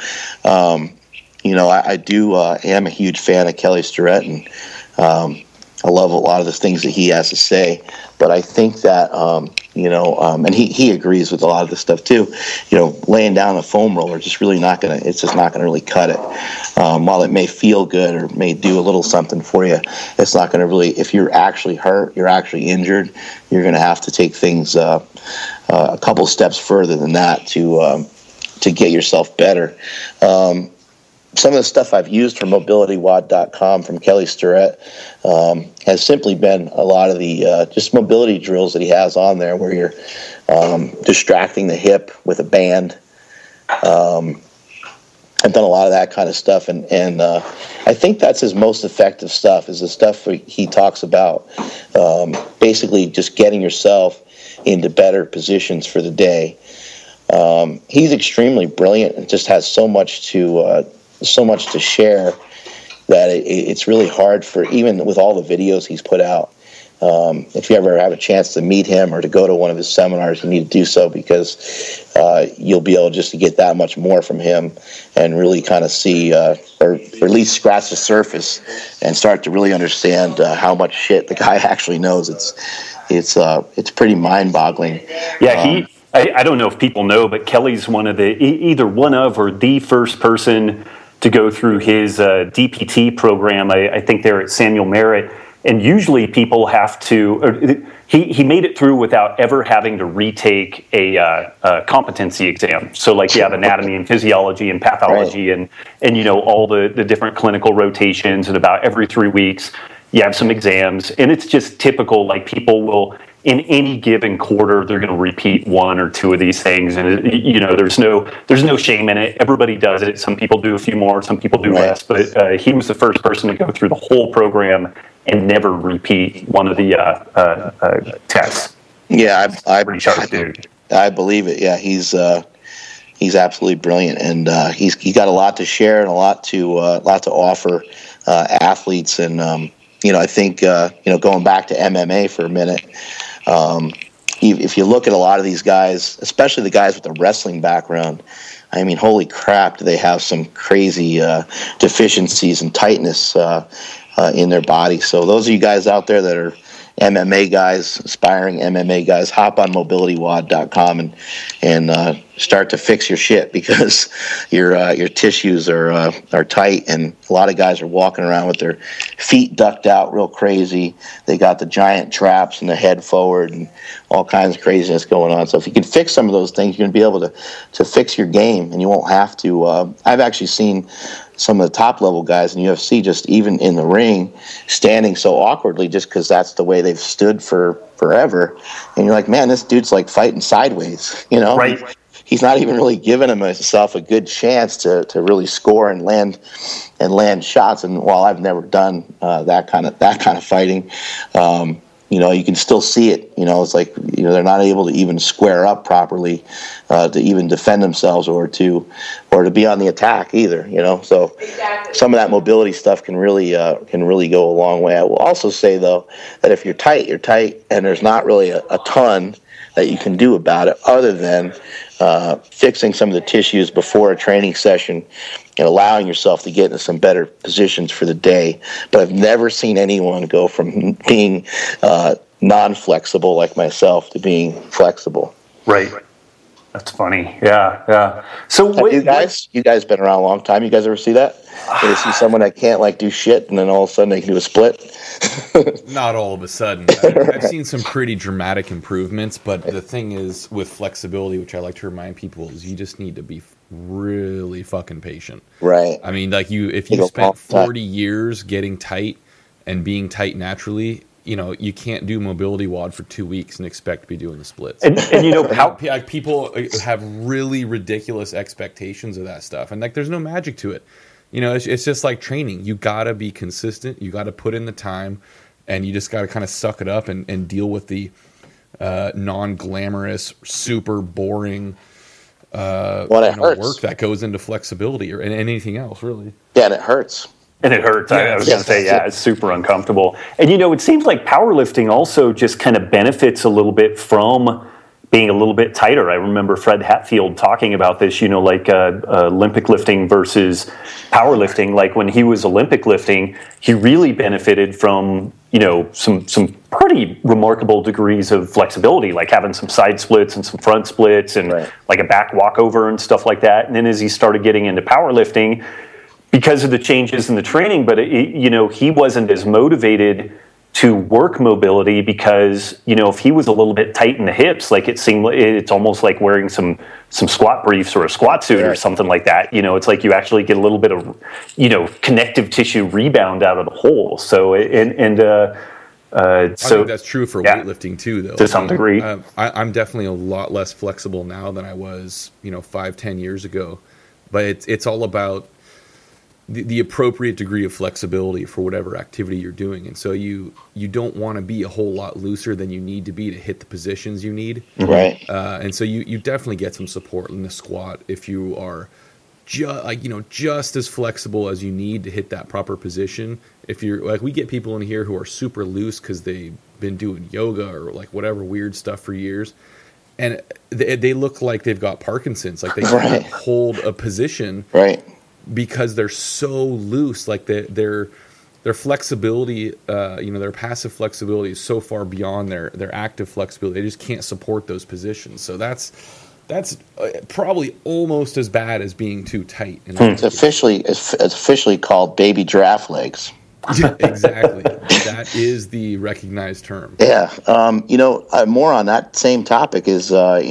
I am a huge fan of Kelly Starrett, and I love a lot of the things that he has to say, but I think that and he agrees with a lot of this stuff too. Laying down a foam roller just really not gonna. It's just not gonna really cut it. While it may feel good or may do a little something for you, it's not gonna really. If you're actually hurt, you're actually injured, you're gonna have to take things a couple steps further than that to get yourself better. Some of the stuff I've used from MobilityWOD.com from Kelly Starrett has simply been a lot of the just mobility drills that he has on there where you're distracting the hip with a band. I've done a lot of that kind of stuff, and I think that's his most effective stuff, is the stuff he talks about basically just getting yourself into better positions for the day. He's extremely brilliant and just has so much to share that it's really hard for, even with all the videos he's put out. If you ever have a chance to meet him or to go to one of his seminars, you need to do so, because you'll be able just to get that much more from him and really kind of see, or at least scratch the surface and start to really understand how much shit the guy actually knows. It's pretty mind-boggling. Yeah, I don't know if people know, but Kelly's either one of or the first person to go through his DPT program. I think they're at Samuel Merritt, and usually people have to. He made it through without ever having to retake a competency exam. So, like, you have anatomy and physiology and pathology, right, and all the different clinical rotations, and about every 3 weeks you have some exams, and it's just typical. Like, people will, in any given quarter, they're going to repeat one or two of these things, and there's no shame in it. Everybody does it. Some people do a few more, some people do less. But he was the first person to go through the whole program and never repeat one of the tests. Yeah, pretty sharp dude. I believe it. Yeah, he's absolutely brilliant, and he's got a lot to share and a lot to offer athletes. And I think going back to MMA for a minute. If you look at a lot of these guys, especially the guys with the wrestling background, I mean, holy crap, do they have some crazy deficiencies and tightness in their body. So those of you guys out there that are MMA guys, aspiring MMA guys, hop on MobilityWOD.com and start to fix your shit, because your tissues are tight, and a lot of guys are walking around with their feet ducked out real crazy. They got the giant traps and the head forward and all kinds of craziness going on. So if you can fix some of those things, you're going to be able to fix your game, and you won't have to. I've actually seen some of the top level guys in UFC, just even in the ring, standing so awkwardly just because that's the way they've stood for forever. And you're like, man, this dude's like fighting sideways, Right. He's not even really giving himself a good chance to really score and land shots. And while I've never done that kind of fighting, you can still see it. It's like they're not able to even square up properly to even defend themselves or to be on the attack either. So some of that mobility stuff can really go a long way. I will also say though that if you're tight, and there's not really a ton that you can do about it other than fixing some of the tissues before a training session and allowing yourself to get into some better positions for the day. But I've never seen anyone go from being non-flexible like myself to being flexible. Right. That's funny. Yeah. So you guys been around a long time. You guys ever see that? You see someone that can't do shit, and then all of a sudden they can do a split? Not all of a sudden. I've seen some pretty dramatic improvements, but the thing is, with flexibility, which I like to remind people, is you just need to be really fucking patient. Right. I mean, if you spent 40 years getting tight and being tight naturally, you can't do mobility WOD for 2 weeks and expect to be doing the splits. And how people have really ridiculous expectations of that stuff, and there's no magic to it. It's just like training. You gotta be consistent. You gotta put in the time, and you just gotta kind of suck it up and deal with the non-glamorous, super boring work that goes into flexibility and anything else, really. Yeah, and it hurts. And it hurts. I was going to say, it's super uncomfortable. And, it seems like powerlifting also just kind of benefits a little bit from being a little bit tighter. I remember Fred Hatfield talking about this, Olympic lifting versus powerlifting. Like when he was Olympic lifting, he really benefited from some pretty remarkable degrees of flexibility, like having some side splits and some front splits and like a back walkover and stuff like that. And then as he started getting into powerlifting, because of the changes in the training, but he wasn't as motivated to work mobility because, if he was a little bit tight in the hips, like it seemed it's almost like wearing some squat briefs or a squat suit or something like that. It's like you actually get a little bit of, connective tissue rebound out of the hole. So, I think that's true for weightlifting too, though. To some degree. I'm definitely a lot less flexible now than I was, 5-10 years ago. But it's all about the appropriate degree of flexibility for whatever activity you're doing. And so you don't want to be a whole lot looser than you need to be to hit the positions you need. Right. And so you definitely get some support in the squat if you are just as flexible as you need to hit that proper position. If you're like, we get people in here who are super loose because they've been doing yoga or like whatever weird stuff for years. And they look like they've got Parkinson's, like they can't hold a position. Right. Because they're so loose, like their flexibility, their passive flexibility is so far beyond their active flexibility. They just can't support those positions. So that's probably almost as bad as being too tight. It's officially called baby giraffe legs. Exactly. That is the recognized term. Yeah. More on that same topic is,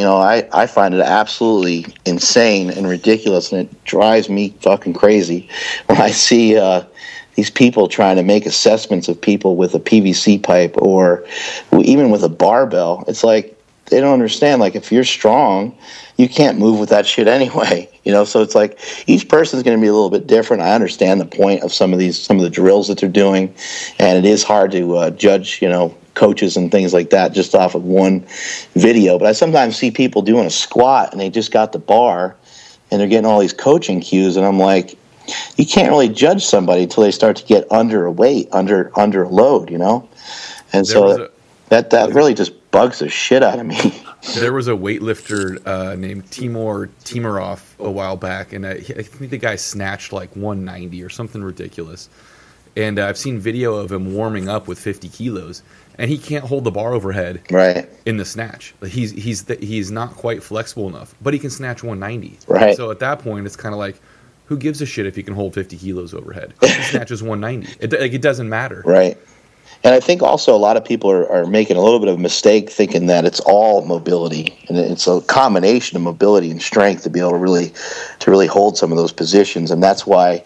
I find it absolutely insane and ridiculous, and it drives me fucking crazy when I see these people trying to make assessments of people with a PVC pipe or even with a barbell. It's like, they don't understand, like, if you're strong, you can't move with that shit anyway, so it's like each person's going to be a little bit different. I understand the point of some of the drills that they're doing, and it is hard to judge, coaches and things like that just off of one video. But I sometimes see people doing a squat and they just got the bar and they're getting all these coaching cues, and I'm like, you can't really judge somebody until they start to get under a weight, under a load, and so that really just bugs the shit out of me. There was a weightlifter named Timur Timurov a while back, and I think the guy snatched like 190 or something ridiculous. And I've seen video of him warming up with 50 kilos, and he can't hold the bar overhead in the snatch. He's not quite flexible enough, but he can snatch 190. Right. So at that point, it's kind of like, who gives a shit if he can hold 50 kilos overhead? He snatches 190. It doesn't matter. Right. And I think also a lot of people are making a little bit of a mistake thinking that it's all mobility, and it's a combination of mobility and strength to be able to really hold some of those positions. And that's why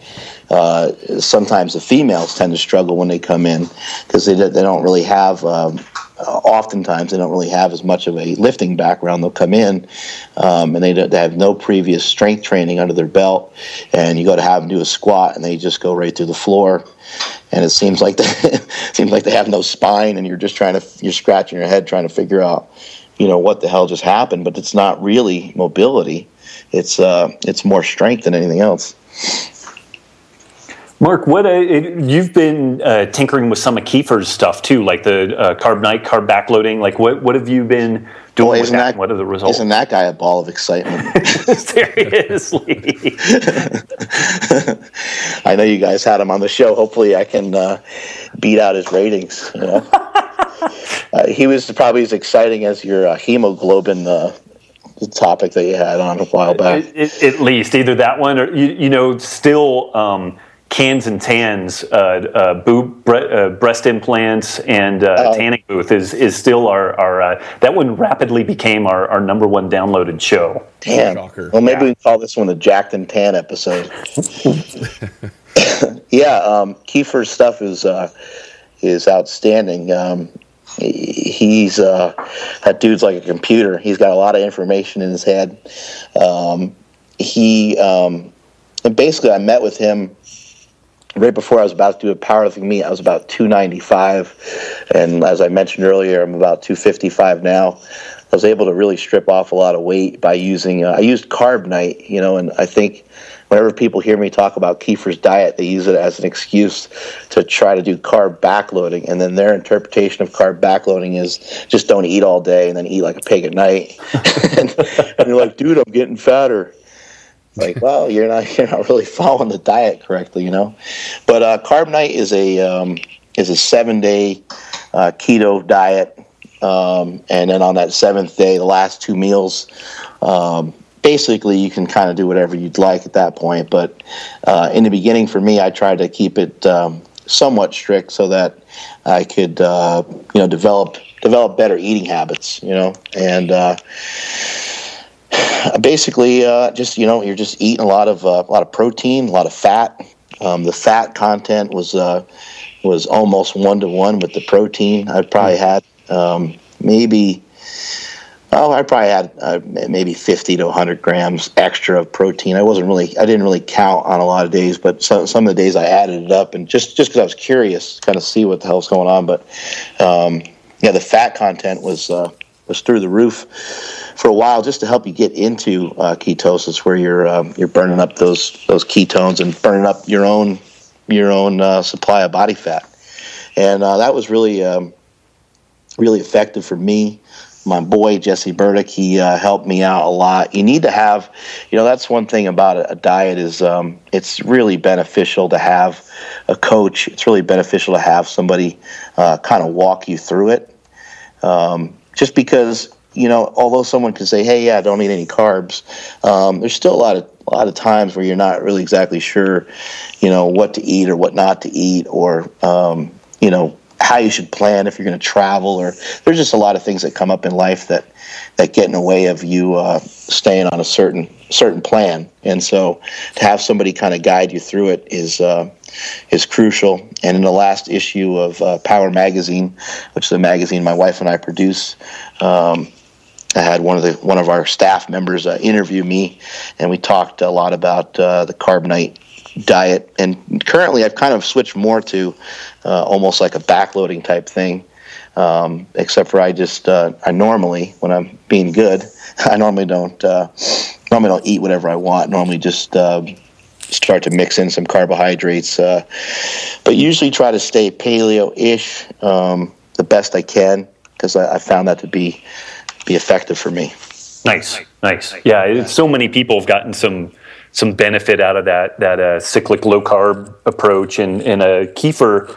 sometimes the females tend to struggle when they come in, because they don't really have oftentimes they don't really have as much of a lifting background. They'll come in and they have no previous strength training under their belt, and you go to have them do a squat and they just go right through the floor. And it seems like they have no spine, and you're scratching your head trying to figure out, what the hell just happened. But it's not really mobility; it's more strength than anything else. Mark, you've been tinkering with some of Kiefer's stuff too, like the carb night, carb backloading. Like, what have you been doing with that? What are the results? Isn't that guy a ball of excitement? Seriously. I know you guys had him on the show. Hopefully I can beat out his ratings. He was probably as exciting as your hemoglobin the topic that you had on a while back. At least either that one or, still Cans and Tans, breast implants, and tanning booth is still our that one rapidly became our number one downloaded show. Damn. Shocker. Well, maybe we can call this one the Jacked and Tan episode. Yeah, Kiefer's stuff is outstanding. He's that dude's like a computer. He's got a lot of information in his head. And basically I met with him right before I was about to do a powerlifting meet. I was about 295, and as I mentioned earlier, I'm about 255 now. I was able to really strip off a lot of weight by using I used Carb Night, and I think whenever people hear me talk about Kiefer's diet, they use it as an excuse to try to do carb backloading, and then their interpretation of carb backloading is just don't eat all day and then eat like a pig at night. and you're like, dude, I'm getting fatter. Like, well, you're not really following the diet correctly, But Carb Night is is a 7-day keto diet. And then on that 7th day, the last 2 meals, basically you can kind of do whatever you'd like at that point. But in the beginning, for me, I tried to keep it somewhat strict so that I could, develop better eating habits, and basically just, you're just eating a lot of protein, a lot of fat. The fat content was almost 1-to-1 with the protein. I probably had maybe 50 to 100 grams extra of protein. I didn't really count on a lot of days, but some of the days I added it up, and just because I was curious, kind of see what the hell's going on. But the fat content was through the roof for a while, just to help you get into ketosis, where you're burning up those ketones and burning up your own supply of body fat, and that was really effective for me. My boy Jesse Burdick, he helped me out a lot. You need to have, that's one thing about a diet is it's really beneficial to have a coach. It's really beneficial to have somebody kind of walk you through it. Just because, although someone can say, "Hey, yeah, don't eat any carbs," there's still a lot of times where you're not really exactly sure, what to eat or what not to eat, or how you should plan if you're going to travel, or there's just a lot of things that come up in life that get in the way of you staying on a certain plan. And so to have somebody kind of guide you through it is crucial. And in the last issue of Power Magazine, which is a magazine my wife and I produce, I had one of our staff members interview me, and we talked a lot about the Carbonite diet. And currently I've kind of switched more to almost like a backloading type thing, except for I normally, when I'm being good, I normally don't eat whatever I want. Normally just start to mix in some carbohydrates, but usually try to stay paleo-ish the best I can, because I found that to be effective for me. Nice. Yeah, so many people have gotten some benefit out of that cyclic low carb approach, and Kiefer,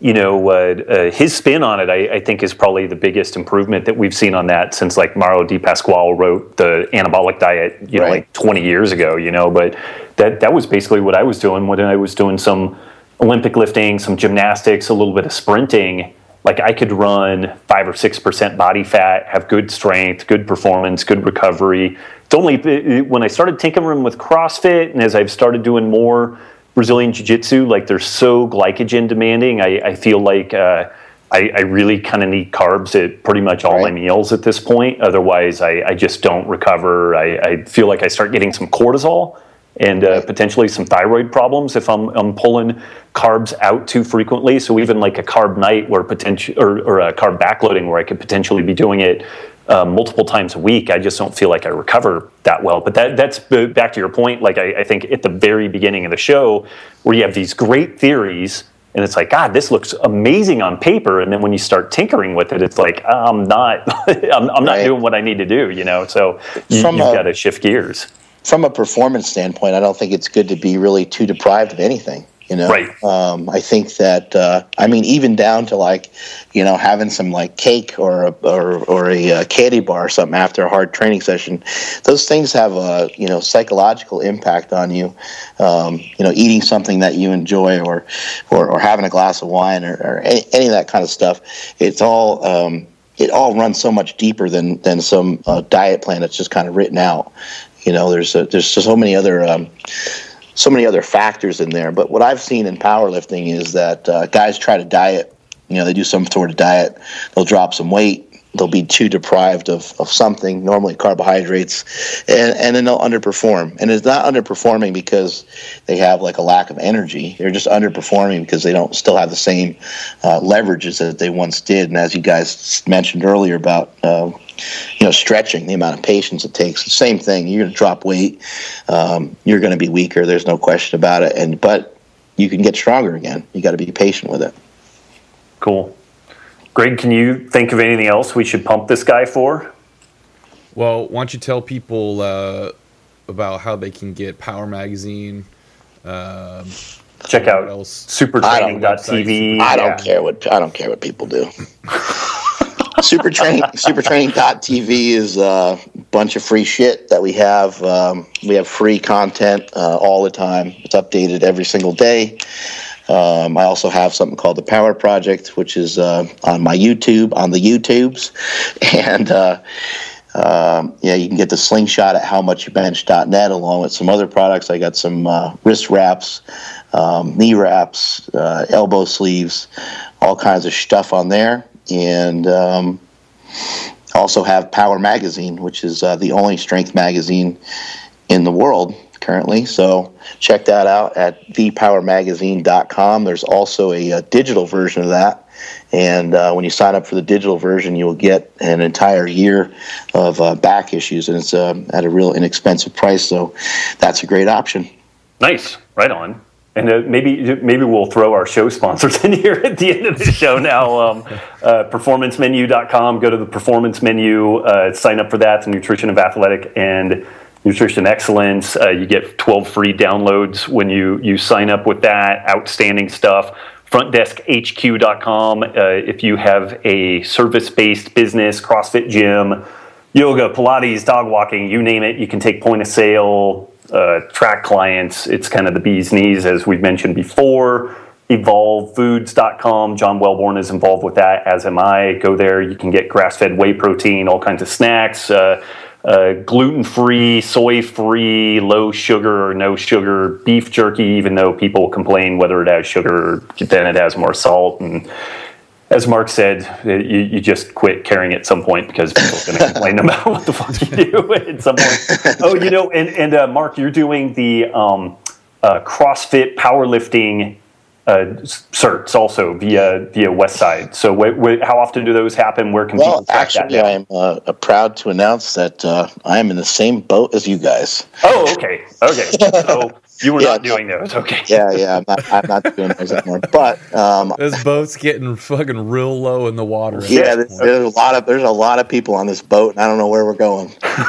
his spin on it, I think, is probably the biggest improvement that we've seen on that since like Mauro Di Pasquale wrote the anabolic diet, right, like 20 years ago, but that was basically what I was doing when I was doing some Olympic lifting, some gymnastics, a little bit of sprinting. Like I could run 5 or 6% body fat, have good strength, good performance, good recovery. It's only when I started tinkering with CrossFit, and as I've started doing more Brazilian Jiu-Jitsu, like they're so glycogen demanding, I feel like I really kind of need carbs at pretty much all my meals at this point. Otherwise, I just don't recover. I feel like I start getting some cortisol and potentially some thyroid problems if I'm pulling carbs out too frequently. So even like a carb night or a carb backloading where I could potentially be doing it multiple times a week, I just don't feel like I recover that well. But that's back to your point. Like I think at the very beginning of the show, where you have these great theories, and it's like, God, this looks amazing on paper, and then when you start tinkering with it, it's like I'm not I'm not doing what I need to do. So you've got to shift gears. From a performance standpoint, I don't think it's good to be really too deprived of anything. Right. I think that even down to like, having some like cake or a candy bar or something after a hard training session. Those things have a psychological impact on you. Eating something that you enjoy, or having a glass of wine, or any of that kind of stuff. It's all it all runs so much deeper than some diet plan that's just kind of written out. There's just so many other factors in there. But what I've seen in powerlifting is that guys try to diet. They do some sort of diet. They'll drop some weight. They'll be too deprived of something, normally carbohydrates, and then they'll underperform. And it's not underperforming because they have like a lack of energy. They're just underperforming because they don't still have the same leverages that they once did. And as you guys mentioned earlier about stretching, the amount of patience it takes, the same thing. You're going to drop weight. You're going to be weaker. There's no question about it. But you can get stronger again. You got to be patient with it. Cool. Greg, can you think of anything else we should pump this guy for? Well, why don't you tell people about how they can get Power Magazine, Check out else? supertraining.tv. I don't care what people do. Supertraining.tv is a bunch of free shit that we have. We have free content all the time. It's updated every single day. I also have something called the Power Project, which is on my YouTube, on the YouTubes. And you can get the Slingshot at howmuchyoubench.net along with some other products. I got some wrist wraps, knee wraps, elbow sleeves, all kinds of stuff on there. And also have Power Magazine, which is the only strength magazine in the world currently. So check that out at thepowermagazine.com. There's also a digital version of that. And when you sign up for the digital version, you will get an entire year of back issues, and it's at a real inexpensive price. So that's a great option. Nice. Right on. And maybe we'll throw our show sponsors in here at the end of the show now. Performancemenu.com. Go to the Performance menu. Sign up for that. It's Nutrition of Athletic and Nutrition Excellence. You get 12 free downloads when you sign up with that. Outstanding stuff. FrontDeskHQ.com. If you have a service-based business, CrossFit gym, yoga, Pilates, dog walking, you name it, you can take point of sale, track clients. It's kind of the bee's knees, as we've mentioned before. EvolveFoods.com. John Wellborn is involved with that, as am I. Go there. You can get grass-fed whey protein, all kinds of snacks, gluten-free, soy-free, low sugar or no sugar, beef jerky, even though people complain whether it has sugar, then it has more salt. And as Mark said, you just quit carrying it at some point because people are going to complain about what the fuck you do at some point. Oh, and Mark, you're doing the CrossFit powerlifting certs also via Westside. So how often do those happen? Where can people track that down? I'm proud to announce that I am in the same boat as you guys. Oh, okay. So you were not doing those. Okay. Yeah. I'm not doing those anymore. But this boat's getting fucking real low in the water. Yeah, there's a lot of people on this boat, and I don't know where we're going.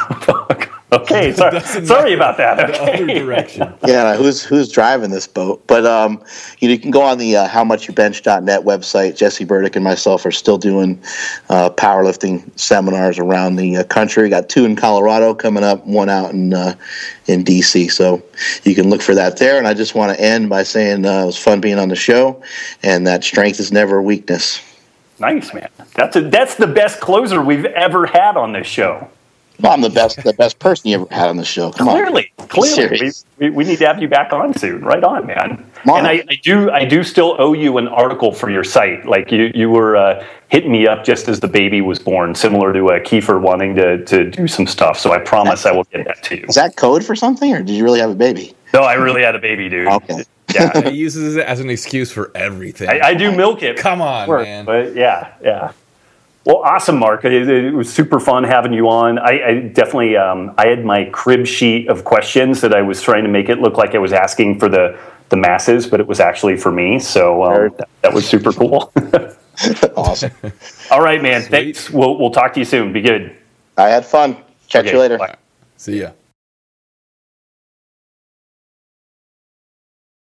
Okay, sorry about that. Okay. The other direction. Yeah, who's driving this boat? But you can go on the howmuchyoubench.net website. Jesse Burdick and myself are still doing powerlifting seminars around the country. We got 2 in Colorado coming up, 1 out in DC. So you can look for that there. And I just want to end by saying it was fun being on the show, and that strength is never a weakness. Nice, man. That's the best closer we've ever had on this show. Well, I'm the best person you ever had on the show. Clearly, we need to have you back on soon. Right on, man. And I do still owe you an article for your site. Like you were hitting me up just as the baby was born, similar to Kiefer wanting to do some stuff. So I promise I will get that to you. Is that code for something, or did you really have a baby? No, I really had a baby, dude. Okay. Yeah. He uses it as an excuse for everything. I do milk it. Come on, man. But yeah. Well, awesome, Mark. It was super fun having you on. I definitely, I had my crib sheet of questions that I was trying to make it look like I was asking for the masses, but it was actually for me. So that was super cool. Awesome. All right, man. Thanks. We'll talk to you soon. Be good. I had fun. Catch you later. Bye. See ya.